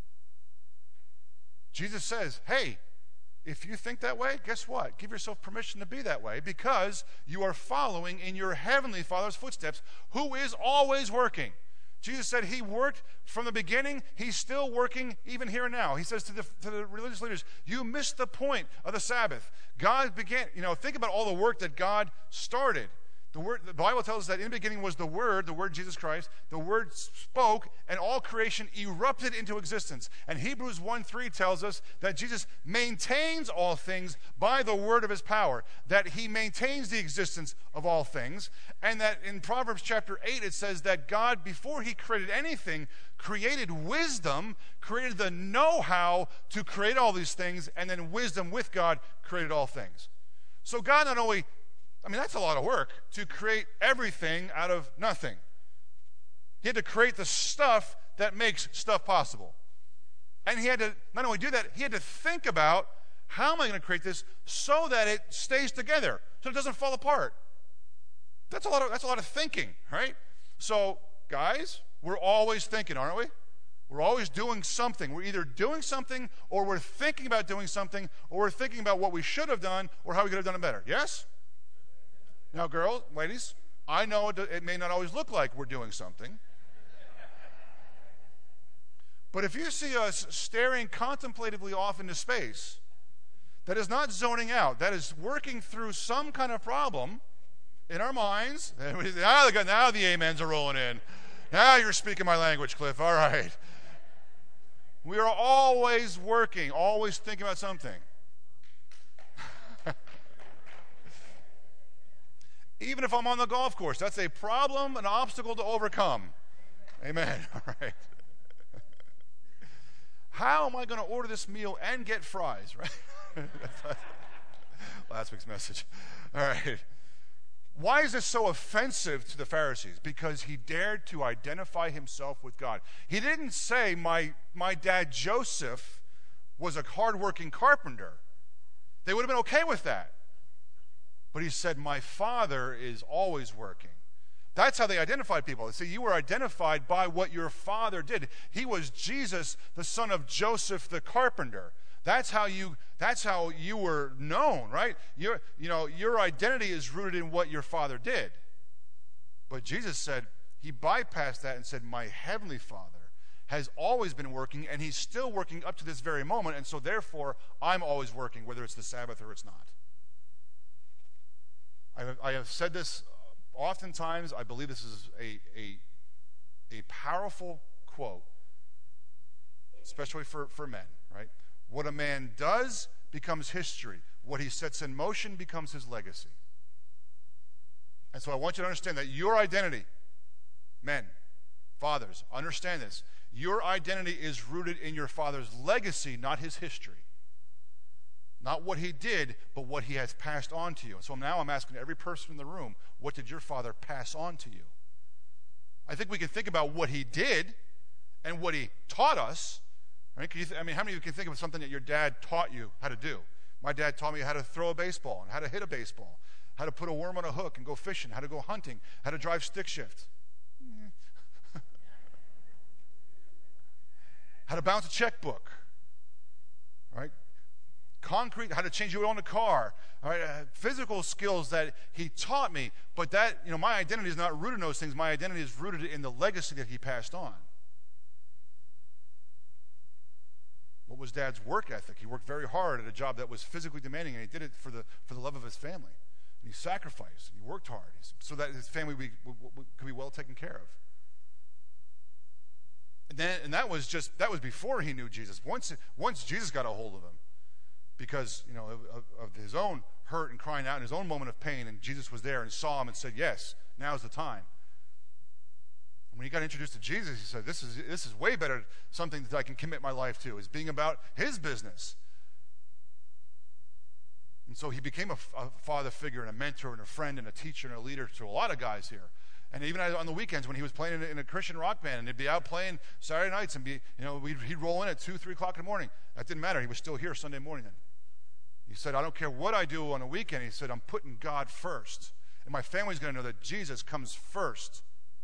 Jesus says, hey, if you think that way, guess what? Give yourself permission to be that way, because you are following in your heavenly Father's footsteps, who is always working. Jesus said he worked from the beginning. He's still working even here and now. He says to the, to the religious leaders, you missed the point of the Sabbath. God began, you know, think about all the work that God started. The word, the Bible tells us that in the beginning was the Word, the Word Jesus Christ. The Word spoke, and all creation erupted into existence. And Hebrews one three tells us that Jesus maintains all things by the word of his power, that he maintains the existence of all things, and that in Proverbs chapter eight it says that God, before he created anything, created wisdom, created the know-how to create all these things, and then wisdom with God created all things. So God not only I mean, that's a lot of work to create everything out of nothing. He had to create the stuff that makes stuff possible. And he had to not only do that, he had to think about, how am I going to create this so that it stays together, so it doesn't fall apart? That's a lot of, that's a lot of thinking, right? So, guys, we're always thinking, aren't we? We're always doing something. We're either doing something, or we're thinking about doing something, or we're thinking about what we should have done or how we could have done it better. Yes? Now, girls, ladies, I know it, it may not always look like we're doing something. But if you see us staring contemplatively off into space, that is not zoning out. That is working through some kind of problem in our minds. Now, now the amens are rolling in. Now you're speaking my language, Cliff. All right. We are always working, always thinking about something. Even if I'm on the golf course, that's a problem, an obstacle to overcome. Amen. All right. How am I going to order this meal and get fries, right? Last week's message. All right. Why is this so offensive to the Pharisees? Because he dared to identify himself with God. He didn't say, my, my dad Joseph was a hardworking carpenter. They would have been okay with that. But he said, my Father is always working. That's how they identified people. See, you were identified by what your father did. He was Jesus, the son of Joseph the carpenter. That's how you that's how you were known, right? Your you know, your identity is rooted in what your father did. But Jesus said, he bypassed that and said, my heavenly Father has always been working, and he's still working up to this very moment, and so therefore I'm always working, whether it's the Sabbath or it's not. I have, I have said this oftentimes. I believe this is a, a, a powerful quote, especially for, for men, right? What a man does becomes history. What he sets in motion becomes his legacy. And so I want you to understand that your identity, men, fathers, understand this. Your identity is rooted in your father's legacy, not his history. Not what he did, but what he has passed on to you. And so now I'm asking every person in the room, what did your father pass on to you? I think we can think about what he did and what he taught us. Right? Can you th- I mean, how many of you can think of something that your dad taught you how to do? My dad taught me how to throw a baseball and how to hit a baseball, how to put a worm on a hook and go fishing, how to go hunting, how to drive stick shift, how to bounce a checkbook, right? Concrete, how to change your oil in a car, all right? Uh, physical skills that he taught me, but that, you know, my identity is not rooted in those things. My identity is rooted in the legacy that he passed on. What was Dad's work ethic? He worked very hard at a job that was physically demanding, and he did it for the for the love of his family. And he sacrificed, and he worked hard so that his family would, would, would, could be well taken care of. And then, and that was just that was before he knew Jesus. Once once Jesus got a hold of him, because you know of, of his own hurt and crying out in his own moment of pain, and Jesus was there and saw him and said, "Yes, now's the time." When he got introduced to Jesus, he said, this is this is way better, something that I can commit my life to, is being about his business. And so he became a, a father figure and a mentor and a friend and a teacher and a leader to a lot of guys here. And even on the weekends when he was playing in a, in a Christian rock band, and he'd be out playing Saturday nights and be, you know, we'd, he'd roll in at two, three o'clock in the morning. That didn't matter. He was still here Sunday morning then. He said, I don't care what I do on a weekend. He said, I'm putting God first. And my family's going to know that Jesus comes first.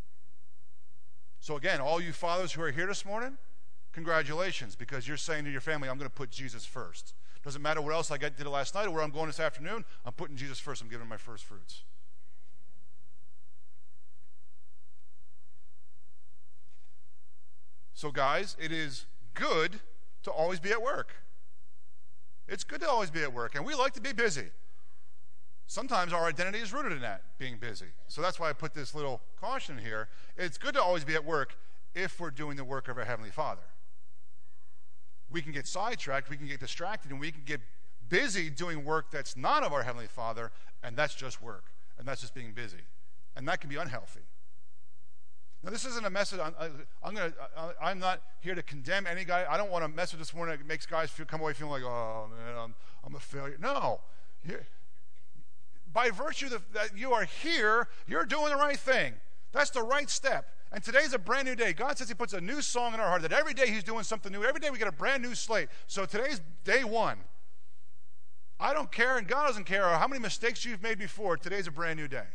So again, all you fathers who are here this morning, congratulations, because you're saying to your family, I'm going to put Jesus first. Doesn't matter what else I did last night or where I'm going this afternoon, I'm putting Jesus first. I'm giving him my first fruits. So guys, it is good to always be at work. It's good to always be at work, and we like to be busy. Sometimes our identity is rooted in that, being busy. So that's why I put this little caution here. It's good to always be at work if we're doing the work of our Heavenly Father. We can get sidetracked, we can get distracted, and we can get busy doing work that's not of our Heavenly Father, and that's just work, and that's just being busy. And that can be unhealthy. Now, this isn't a message. I'm, I'm going to. I'm not here to condemn any guy. I don't want a message this morning that makes guys feel come away feeling like, oh man, I'm, I'm a failure. No, You're, by virtue of that you are here, you're doing the right thing. That's the right step. And today's a brand new day. God says He puts a new song in our heart. That every day He's doing something new. Every day we get a brand new slate. So today's day one. I don't care, and God doesn't care how many mistakes you've made before. Today's a brand new day.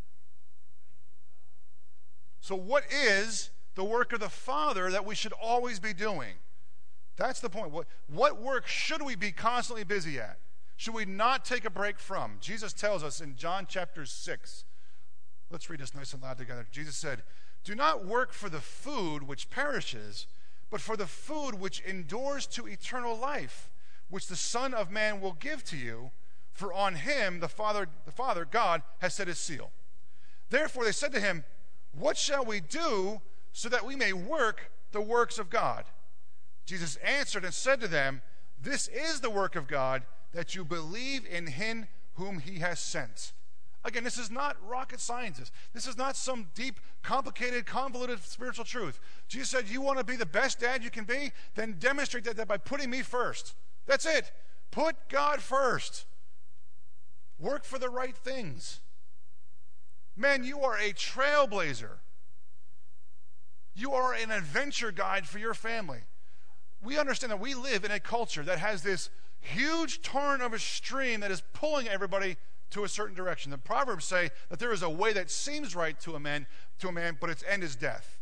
So what is the work of the Father that we should always be doing? That's the point. What, what work should we be constantly busy at? Should we not take a break from? Jesus tells us in John chapter six. Let's read this nice and loud together. Jesus said, do not work for the food which perishes, but for the food which endures to eternal life, which the Son of Man will give to you, for on him the Father, the Father, God, has set his seal. Therefore they said to him, what shall we do so that we may work the works of God? Jesus answered and said to them, this is the work of God, that you believe in him whom he has sent. Again, this is not rocket science. This is not some deep, complicated, convoluted spiritual truth. Jesus said, you want to be the best dad you can be? Then demonstrate that by putting me first. That's it. Put God first. Work for the right things. Man, you are a trailblazer. You are an adventure guide for your family. We understand that we live in a culture that has this huge torrent of a stream that is pulling everybody to a certain direction. The Proverbs say that there is a way that seems right to a man, to a man, but its end is death.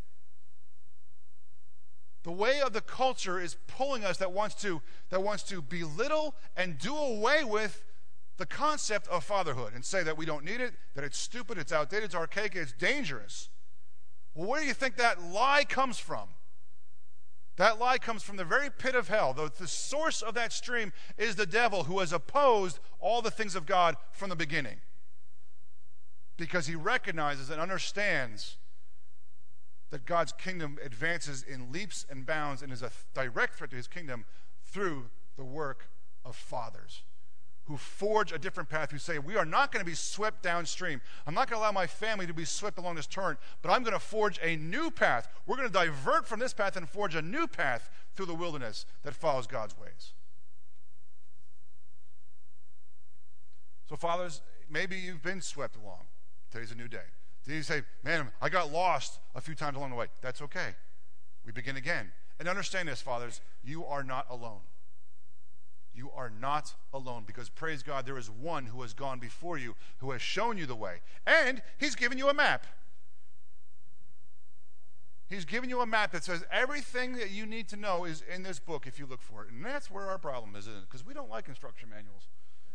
The way of the culture is pulling us that wants to that wants to belittle and do away with the concept of fatherhood and say that we don't need it, that it's stupid, it's outdated, it's archaic, it's dangerous. Well, where do you think that lie comes from? That lie comes from the very pit of hell. The, the source of that stream is the devil, who has opposed all the things of God from the beginning. Because he recognizes and understands that God's kingdom advances in leaps and bounds and is a direct threat to his kingdom through the work of fathers who forge a different path, who say, we are not going to be swept downstream. I'm not going to allow my family to be swept along this torrent, but I'm going to forge a new path. We're going to divert from this path and forge a new path through the wilderness that follows God's ways. So fathers, maybe you've been swept along. Today's a new day. Today you say, man, I got lost a few times along the way. That's okay. We begin again. And understand this, fathers, you are not alone. You are not alone, because praise God, there is one who has gone before you, who has shown you the way. And he's given you a map. He's given you a map that says everything that you need to know is in this book if you look for it. And that's where our problem is, isn't it? Because we don't like instruction manuals.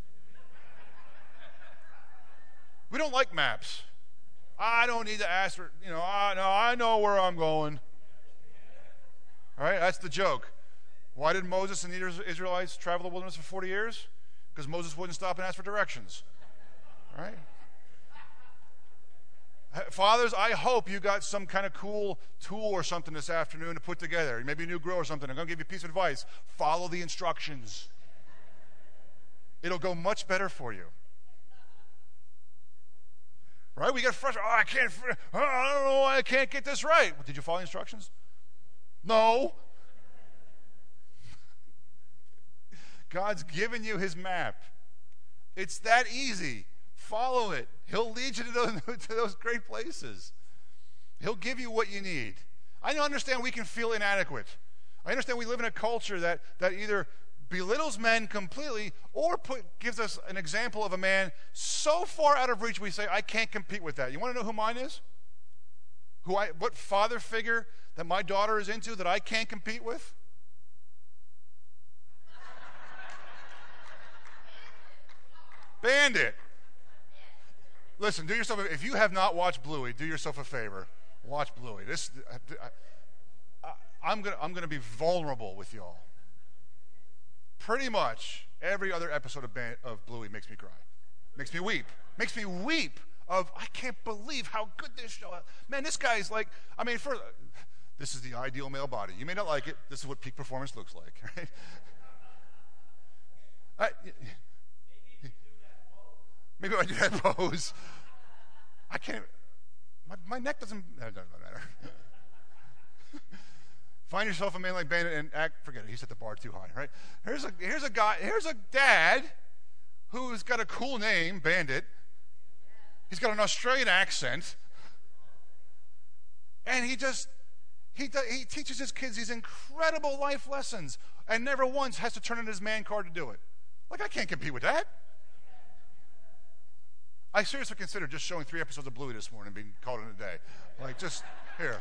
We don't like maps. I don't need to ask for, you know, I know, I know where I'm going. All right, that's the joke. Why did Moses and the Israelites travel the wilderness for forty years? Because Moses wouldn't stop and ask for directions. All right? Fathers, I hope you got some kind of cool tool or something this afternoon to put together. Maybe a new grill or something. I'm going to give you a piece of advice. Follow the instructions. It'll go much better for you. Right? We get frustrated. Oh, I can't, oh, I don't know why I can't get this right. Did you follow the instructions? No. God's given you his map. It's that easy. Follow it. He'll lead you to those, to those great places. He'll give you what you need. I understand we can feel inadequate. I understand we live in a culture that, that either belittles men completely or put, gives us an example of a man so far out of reach we say, I can't compete with that. You want to know who mine is? Who I, what father figure that my daughter is into that I can't compete with? Bandit. Listen, do yourself a, if you have not watched Bluey, do yourself a favor. Watch Bluey. This I, I, I'm gonna I'm gonna be vulnerable with y'all. Pretty much every other episode of Band, of Bluey makes me cry, makes me weep, makes me weep. Of I can't believe how good this show is. Man, this guy's like. I mean, for this is the ideal male body. You may not like it. This is what peak performance looks like. Right? I, Maybe I do that pose. I can't. My, my neck doesn't. That doesn't matter. Find yourself a man like Bandit and act. Forget it. He set the bar too high. Right? Here's a here's a guy. Here's a dad who's got a cool name, Bandit. He's got an Australian accent, and he just he he teaches his kids these incredible life lessons, and never once has to turn in his man card to do it. Like I can't compete with that. I seriously considered just showing three episodes of Bluey this morning and being called in a day. Like, just, here.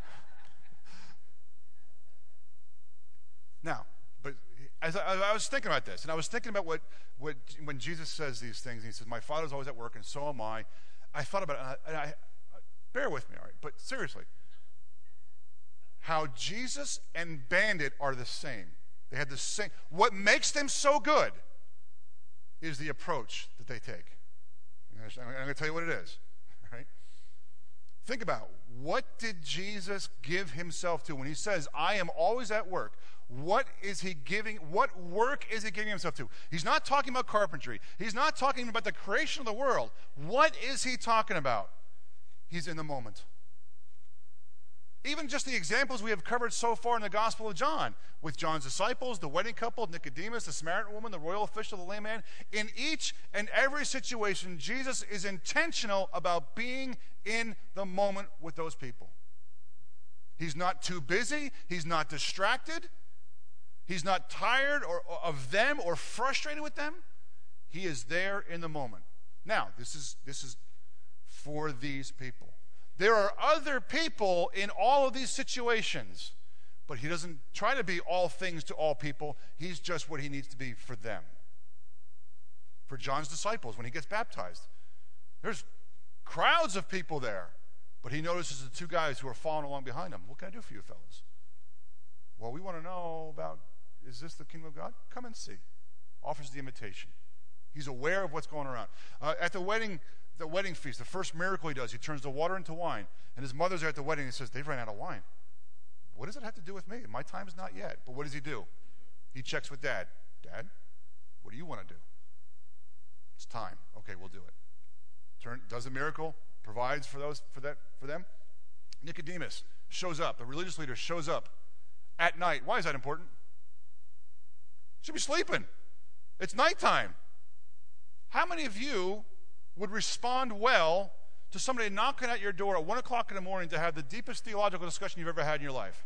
Now, but as I, I was thinking about this, and I was thinking about what, what when Jesus says these things, and he says, my Father's always at work, and so am I, I thought about it, and I, and I bear with me, all right, but seriously, how Jesus and Bandit are the same. They had the same. What makes them so good is the approach that they take. I'm going to tell you what it is. Right? Think about, what did Jesus give himself to when he says, I am always at work? What is he giving? What work is he giving himself to? He's not talking about carpentry. He's not talking about the creation of the world. What is he talking about? He's in the moment. Even just the examples we have covered so far in the Gospel of John, with John's disciples, the wedding couple, Nicodemus, the Samaritan woman, the royal official, the lame man, in each and every situation, Jesus is intentional about being in the moment with those people. He's not too busy. He's not distracted. He's not tired or, or of them or frustrated with them. He is there in the moment. Now, this is this is for these people. There are other people in all of these situations, but he doesn't try to be all things to all people. He's just what he needs to be for them. For John's disciples, when he gets baptized, there's crowds of people there, but he notices the two guys who are following along behind him. What can I do for you, fellas? Well, we want to know about, is this the kingdom of God? Come and see. Offers the invitation. He's aware of what's going around. Uh, at the wedding, the wedding feast, the first miracle he does, he turns the water into wine. And his mother's there at the wedding, and he says, they've ran out of wine. What does it have to do with me? My time's not yet. But what does he do? He checks with Dad. Dad, what do you want to do? It's time. Okay, we'll do it. Turn, does a miracle, provides for those for that for them. Nicodemus shows up. The religious leader shows up at night. Why is that important? Should be sleeping. It's nighttime. How many of you would respond well to somebody knocking at your door at one o'clock in the morning to have the deepest theological discussion you've ever had in your life?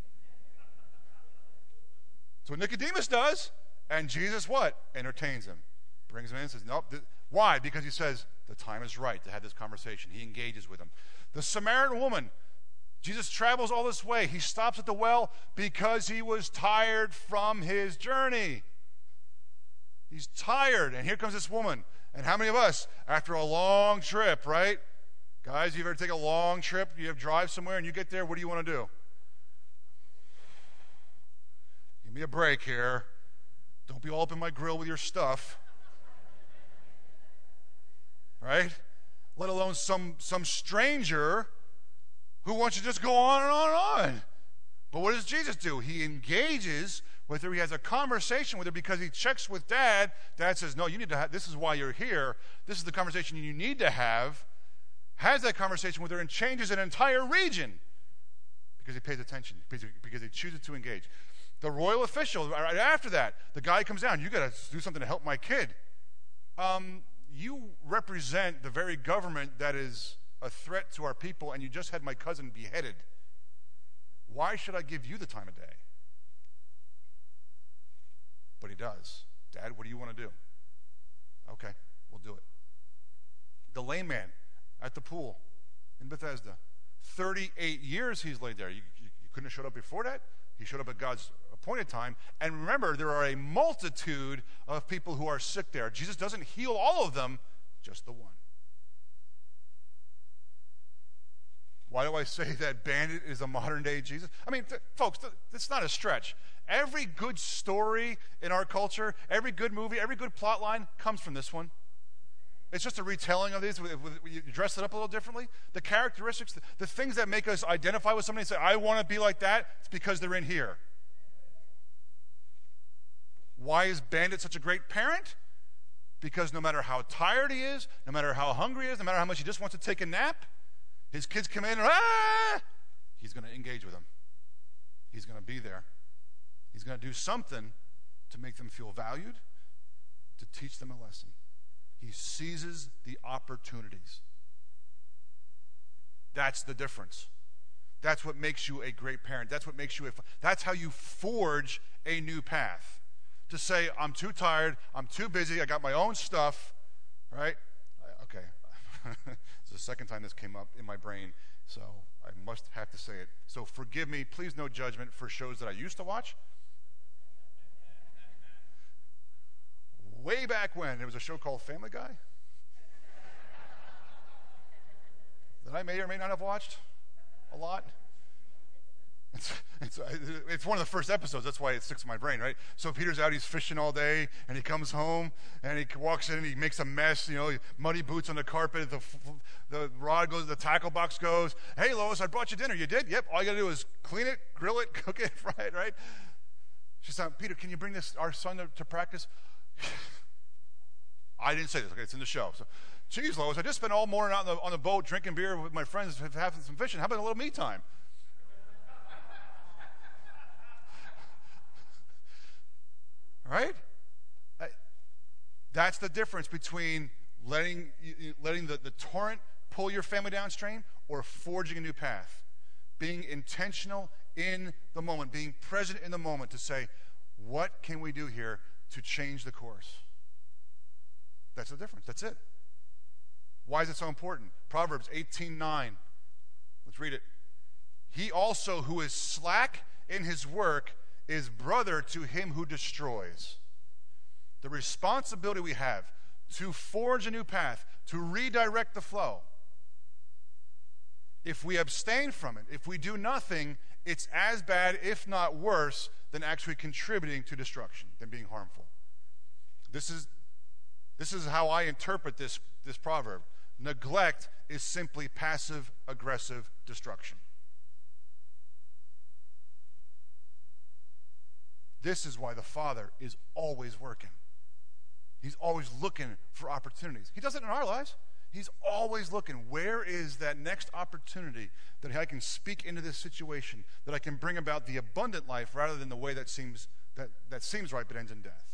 So Nicodemus does, and Jesus what? Entertains him. Brings him in and says, nope. Th- why? Because he says, the time is right to have this conversation. He engages with him. The Samaritan woman, Jesus travels all this way. He stops at the well because he was tired from his journey. He's tired, and here comes this woman. And how many of us, after a long trip, right? Guys, you ever take a long trip, you have drive somewhere, and you get there, what do you want to do? Give me a break here. Don't be all up in my grill with your stuff. Right? Let alone some, some stranger who wants to just go on and on and on. But what does Jesus do? He engages with her. He has a conversation with her because he checks with Dad. Dad says, no, you need to have, this is why you're here. This is the conversation you need to have. Has that conversation with her and changes an entire region because he pays attention, because he chooses to engage. The royal official, right after that, the guy comes down. You got to do something to help my kid. Um, you represent the very government that is a threat to our people, and you just had my cousin beheaded. Why should I give you the time of day? But he does. Dad, what do you want to do? Okay, we'll do it. The lame man at the pool in Bethesda. thirty-eight years he's laid there. You, you, you couldn't have showed up before that? He showed up at God's appointed time. And remember, there are a multitude of people who are sick there. Jesus doesn't heal all of them, just the one. Why do I say that Bandit is a modern-day Jesus? I mean, th- folks, th- it's not a stretch. Every good story in our culture, every good movie, every good plot line comes from this one. It's just a retelling of these. With, with, you dress it up a little differently. The characteristics, the, the things that make us identify with somebody and say, I want to be like that, it's because they're in here. Why is Bandit such a great parent? Because no matter how tired he is, no matter how hungry he is, no matter how much he just wants to take a nap, his kids come in and, ah, he's going to engage with them. He's going to be there. He's going to do something to make them feel valued, to teach them a lesson. He seizes the opportunities. That's the difference. That's what makes you a great parent. That's what makes you a, that's how you forge a new path. To say, I'm too tired, I'm too busy, I got my own stuff, right? Okay. It's the second time this came up in my brain, so I must have to say it. So forgive me, please no judgment for shows that I used to watch. Way back when, there was a show called Family Guy that I may or may not have watched a lot. It's, it's, it's one of the first episodes, that's why it sticks in my brain, right? So Peter's out, he's fishing all day, and he comes home, and he walks in, and he makes a mess, you know, muddy boots on the carpet, the, the rod goes, the tackle box goes, hey, Lois, I brought you dinner. You did? Yep, all you got to do is clean it, grill it, cook it, fry it, right? She said, Peter, can you bring this our son to, to practice? I didn't say this, okay, it's in the show. So, geez, Lois, I just spent all morning out on the, on the boat drinking beer with my friends, having some fishing. How about a little me time? Right? That's the difference between letting letting the, the torrent pull your family downstream or forging a new path. Being intentional in the moment, being present in the moment to say, what can we do here to change the course? That's the difference. That's it. Why is it so important? Proverbs eighteen nine. Let's read it. He also who is slack in his work is brother to him who destroys. The responsibility we have to forge a new path, to redirect the flow. If we abstain from it, if we do nothing, it's as bad, if not worse, than actually contributing to destruction, than being harmful. This is, this is how I interpret this, this proverb. Neglect is simply passive-aggressive destruction. This is why the Father is always working. He's always looking for opportunities. He does it in our lives. He's always looking. Where is that next opportunity that I can speak into this situation, that I can bring about the abundant life rather than the way that seems that, that seems right but ends in death?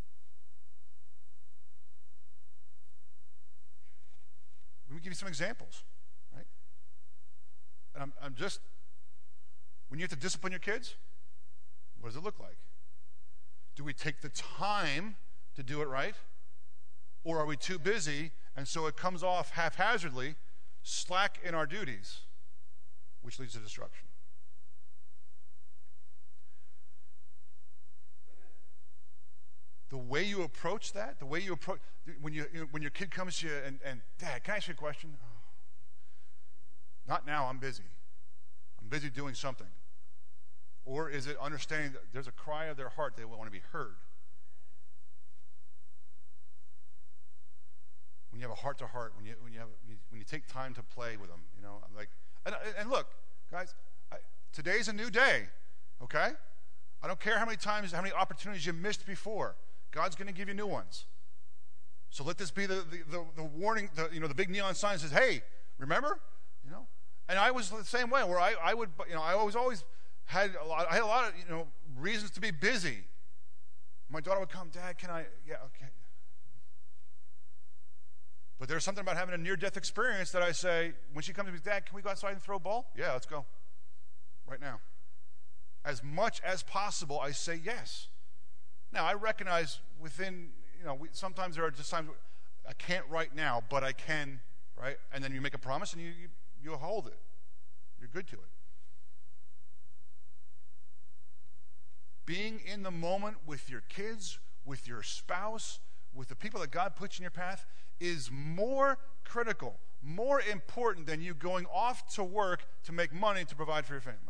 Let me give you some examples, right? And I'm, I'm just, when you have to discipline your kids, what does it look like? Do we take the time to do it right? Or are we too busy, and so it comes off haphazardly, slack in our duties, which leads to destruction? The way you approach that, the way you approach, when you when your kid comes to you and, and Dad, can I ask you a question? Oh, not now, I'm busy. I'm busy doing something. Or is it understanding that there's a cry of their heart, they want to be heard? When you have a heart to heart, when you when you have when you take time to play with them, you know, I'm like, and, and look, guys, I, today's a new day, okay? I don't care how many times, how many opportunities you missed before. God's going to give you new ones. So let this be the the, the, the warning, the, you know, the big neon sign that says, "Hey, remember?" You know. And I was the same way, where I, I would, you know, I was always had a lot. I had a lot of, you know, reasons to be busy. My daughter would come, "Dad, can I?" Yeah, okay. But there's something about having a near-death experience that I say, when she comes to me, "Dad, can we go outside and throw a ball?" "Yeah, let's go. Right now." As much as possible, I say yes. Now, I recognize within, you know, we, sometimes there are just times where I can't right now, but I can, right? And then you make a promise and you, you, you hold it. You're good to it. Being in the moment with your kids, with your spouse, with the people that God puts in your path is more critical, more important than you going off to work to make money to provide for your family.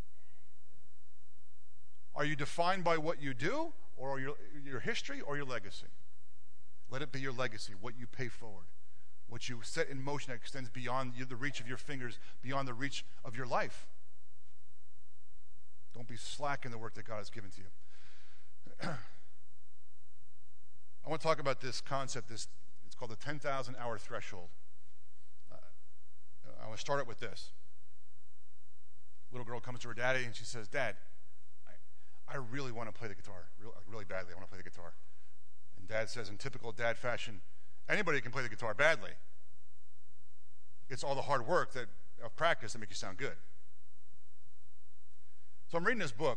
Are you defined by what you do, or your, your history, or your legacy? Let it be your legacy, what you pay forward, what you set in motion that extends beyond the reach of your fingers, beyond the reach of your life. Don't be slack in the work that God has given to you. I want to talk about this concept. This it's called the ten thousand hour threshold. Uh, I want to start it with this. Little girl comes to her daddy and she says, "Dad, I really want to play the guitar, really, really badly. I want to play the guitar." And Dad says, in typical dad fashion, "Anybody can play the guitar badly. It's all the hard work that of practice that make you sound good." So I'm reading this book.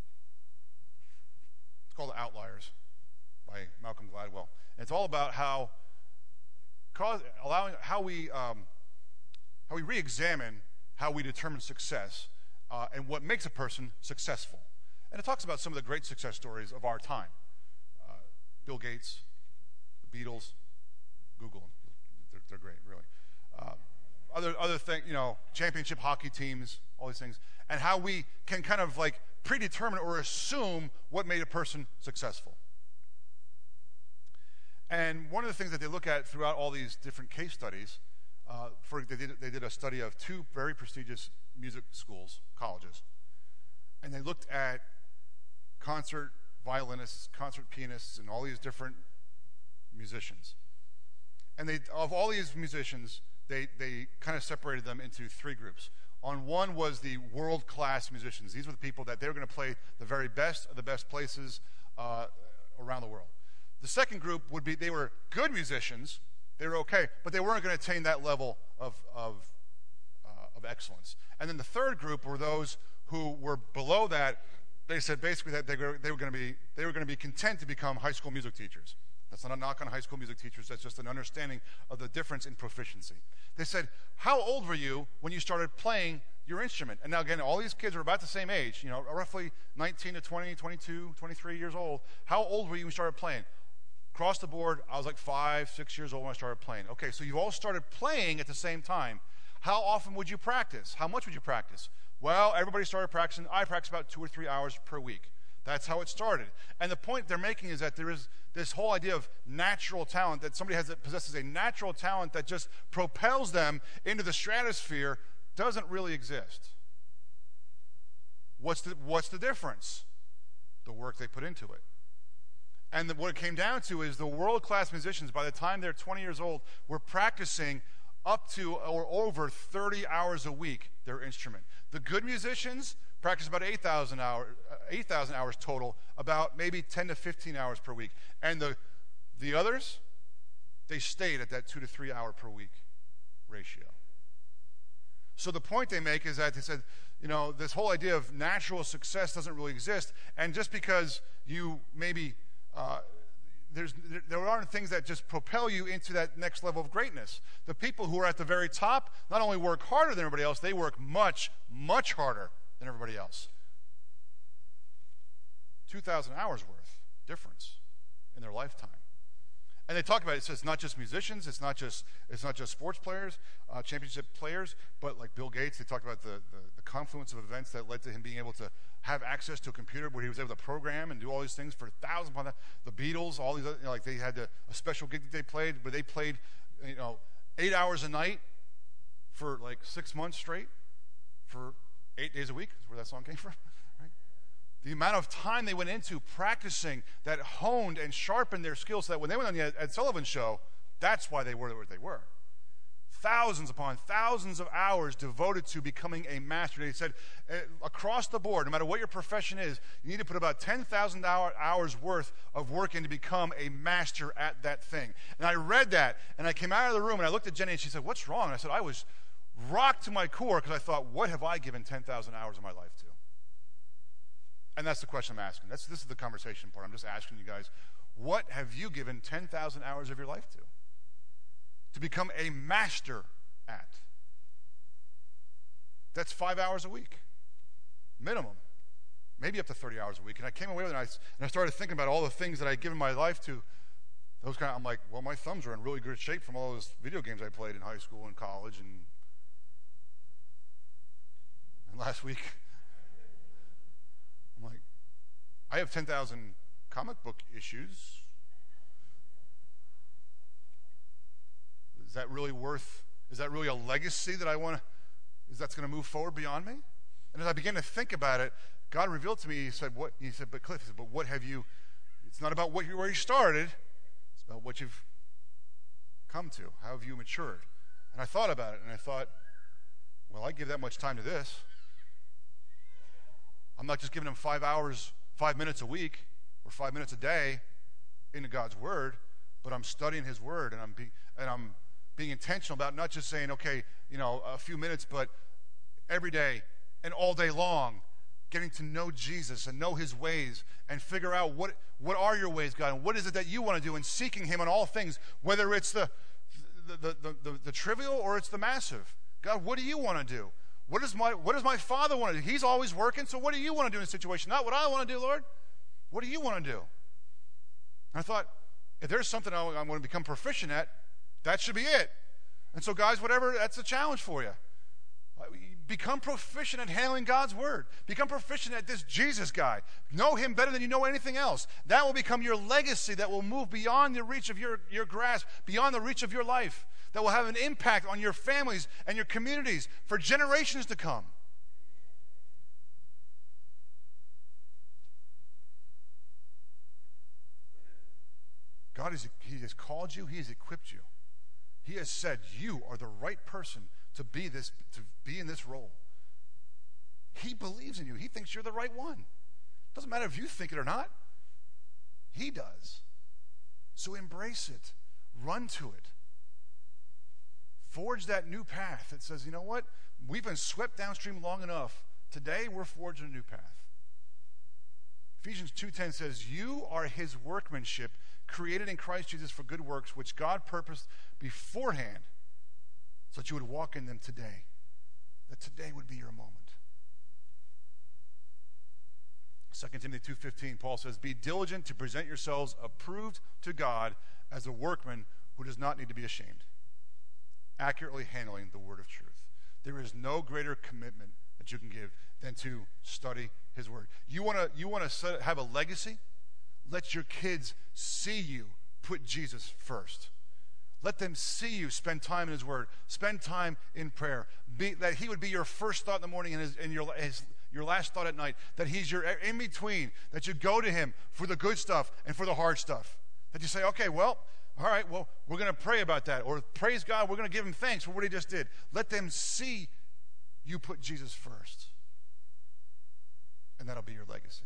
It's called Outliers by Malcolm Gladwell. And it's all about how cause, allowing how we um, how we re-examine how we determine success uh, and what makes a person successful. And it talks about some of the great success stories of our time. Uh, Bill Gates, the Beatles, Google, they're, they're great, really. Uh, other other thing, you know, championship hockey teams, all these things, and how we can kind of like predetermine or assume what made a person successful. And one of the things that they look at throughout all these different case studies, uh, for they did they did a study of two very prestigious music schools, colleges, and they looked at concert violinists, concert pianists, and all these different musicians. And they, of all these musicians, they, they kind of separated them into three groups. On one was the world-class musicians. These were the people that they were going to play the very best of the best places uh, around the world. The second group would be, they were good musicians, they were okay, but they weren't going to attain that level of, of, uh, of excellence. And then the third group were those who were below that. They said basically that they were, they were going to be they were going to be content to become high school music teachers. That's not a knock on high school music teachers. That's just an understanding of the difference in proficiency. They said, how old were you when you started playing your instrument? And now, again, all these kids are about the same age, you know, roughly nineteen to twenty, twenty-two, twenty-three years old. How old were you when you started playing? Across the board, I was like five, six years old when I started playing. Okay, so you all started playing at the same time. How often would you practice? How much would you practice? Well, everybody started practicing. I practiced about two or three hours per week. That's how it started. And the point they're making is that there is this whole idea of natural talent, that somebody has that possesses a natural talent that just propels them into the stratosphere, doesn't really exist. What's the, what's the difference? The work they put into it. And the, what it came down to is the world-class musicians, by the time they're twenty years old, were practicing up to or over thirty hours a week their instrument. The good musicians practice about eight thousand hours, uh, eight thousand hours total, about maybe ten to fifteen hours per week. And the, the others, they stayed at that two to three hour per week ratio. So the point they make is that they said, you know, this whole idea of natural success doesn't really exist. And just because you maybe, uh, there's, there, there aren't things that just propel you into that next level of greatness. The people who are at the very top not only work harder than everybody else, they work much, much harder than everybody else. two thousand hours worth difference in their lifetime. And they talk about it. It says it's not just musicians, it's not just it's not just sports players, uh, championship players, but like Bill Gates, they talked about the, the, the confluence of events that led to him being able to have access to a computer where he was able to program and do all these things for thousands upon that. The Beatles, all these other, you know, like they had the, a special gig that they played, where they played, you know, eight hours a night for like six months straight, for eight days a week. That's where that song came from. The amount of time they went into practicing that honed and sharpened their skills so that when they went on the Ed, Ed Sullivan Show, that's why they were what they were. Thousands upon thousands of hours devoted to becoming a master. They said uh, across the board, no matter what your profession is, you need to put about ten thousand hour, hours worth of work in to become a master at that thing. And I read that, and I came out of the room, and I looked at Jenny, and she said, "What's wrong?" And I said, I was rocked to my core because I thought, what have I given ten thousand hours of my life to? And that's the question I'm asking. That's, this is the conversation part. I'm just asking you guys, what have you given ten thousand hours of your life to? To become a master at? That's five hours a week, minimum. Maybe up to thirty hours a week. And I came away with it, and I, and I started thinking about all the things that I'd given my life to. Those kind of, I'm like, well, my thumbs are in really good shape from all those video games I played in high school and college. And, and last week, I'm like, I have ten thousand comic book issues. Is that really worth, is that really a legacy that I want to, is that's going to move forward beyond me? And as I began to think about it, God revealed to me, he said, what, he said, but Cliff, he said, but what have you, it's not about what you, where you started, it's about what you've come to. How have you matured? And I thought about it, and I thought, well, I give that much time to this. I'm not just giving him five hours, five minutes a week, or five minutes a day into God's Word, but I'm studying His Word, and I'm be, and I'm being intentional about not just saying, okay, you know, a few minutes, but every day and all day long, getting to know Jesus and know His ways and figure out what what are your ways, God, and what is it that you want to do, and seeking Him on all things, whether it's the the the, the, the, the trivial or it's the massive. God, what do you want to do? What does my what does my Father want to do? He's always working, so what do you want to do in a situation? Not what I want to do, Lord. What do you want to do? And I thought, if there's something I'm going to become proficient at, that should be it. And so, guys, whatever, that's a challenge for you. Become proficient at handling God's Word. Become proficient at this Jesus guy. Know Him better than you know anything else. That will become your legacy that will move beyond the reach of your, your grasp, beyond the reach of your life, that will have an impact on your families and your communities for generations to come. God has, He has called you. He has equipped you. He has said you are the right person to be this, to be in this role. He believes in you. He thinks you're the right one. Doesn't matter if you think it or not. He does. So embrace it. Run to it. Forge that new path that says, you know what? We've been swept downstream long enough. Today we're forging a new path. Ephesians two ten says, you are his workmanship, created in Christ Jesus for good works, which God purposed beforehand so that you would walk in them today. That today would be your moment. Second Timothy two fifteen, Paul says, be diligent to present yourselves approved to God as a workman who does not need to be ashamed, accurately handling the word of truth. There is no greater commitment that you can give than to study his word. You want to you want to have a legacy? Let your kids see you put Jesus first. Let them see you spend time in his word. Spend time in prayer. Be, that he would be your first thought in the morning and, his, and your, his, your last thought at night. That he's your in-between. That you go to him for the good stuff and for the hard stuff. That you say, okay, well, all right, well, we're going to pray about that. Or praise God, we're going to give him thanks for what he just did. Let them see you put Jesus first. And that'll be your legacy.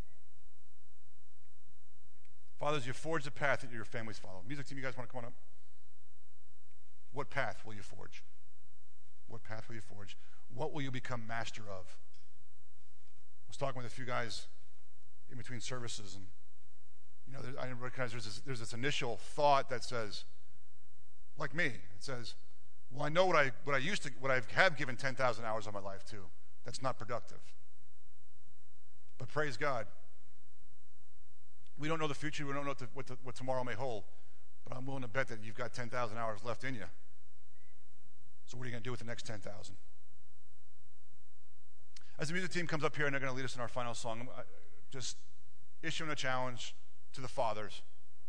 Fathers, you forge the path that your families follow. Music team, you guys want to come on up? What path will you forge? What path will you forge? What will you become master of? I was talking with a few guys in between services, and you know, I recognize there's this, there's this initial thought that says, like me, it says, well, I know what I what I used to, what I have given ten thousand hours of my life to. That's not productive. But praise God, we don't know the future. We don't know what, the, what, the, what tomorrow may hold. But I'm willing to bet that you've got ten thousand hours left in you. So what are you going to do with the next ten thousand? As the music team comes up here and they're going to lead us in our final song, I'm just issuing a challenge to the fathers.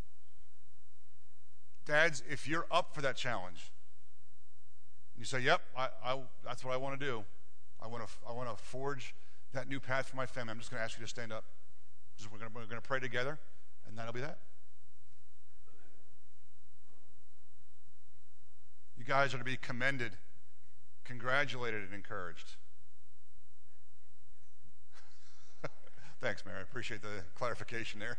Dads, if you're up for that challenge, you say, yep, I, I, that's what I want to do. I want to I want to forge that new path for my family. I'm just going to ask you to stand up. Just, we're going we're to pray together, and that'll be that. You guys are to be commended, congratulated, and encouraged. Thanks, Mary. I appreciate the clarification there.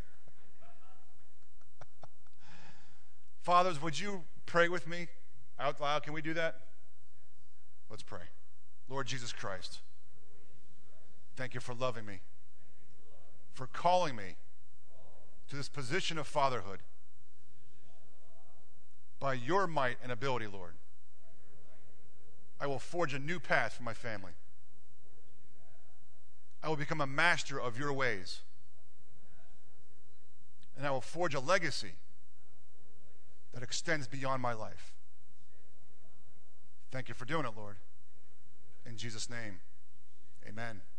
Fathers, would you pray with me out loud? Can we do that? Let's pray. Lord Jesus Christ, thank you for loving me, for calling me to this position of fatherhood. By your might and ability, Lord, I will forge a new path for my family. I will become a master of your ways. And I will forge a legacy that extends beyond my life. Thank you for doing it, Lord. In Jesus' name, amen.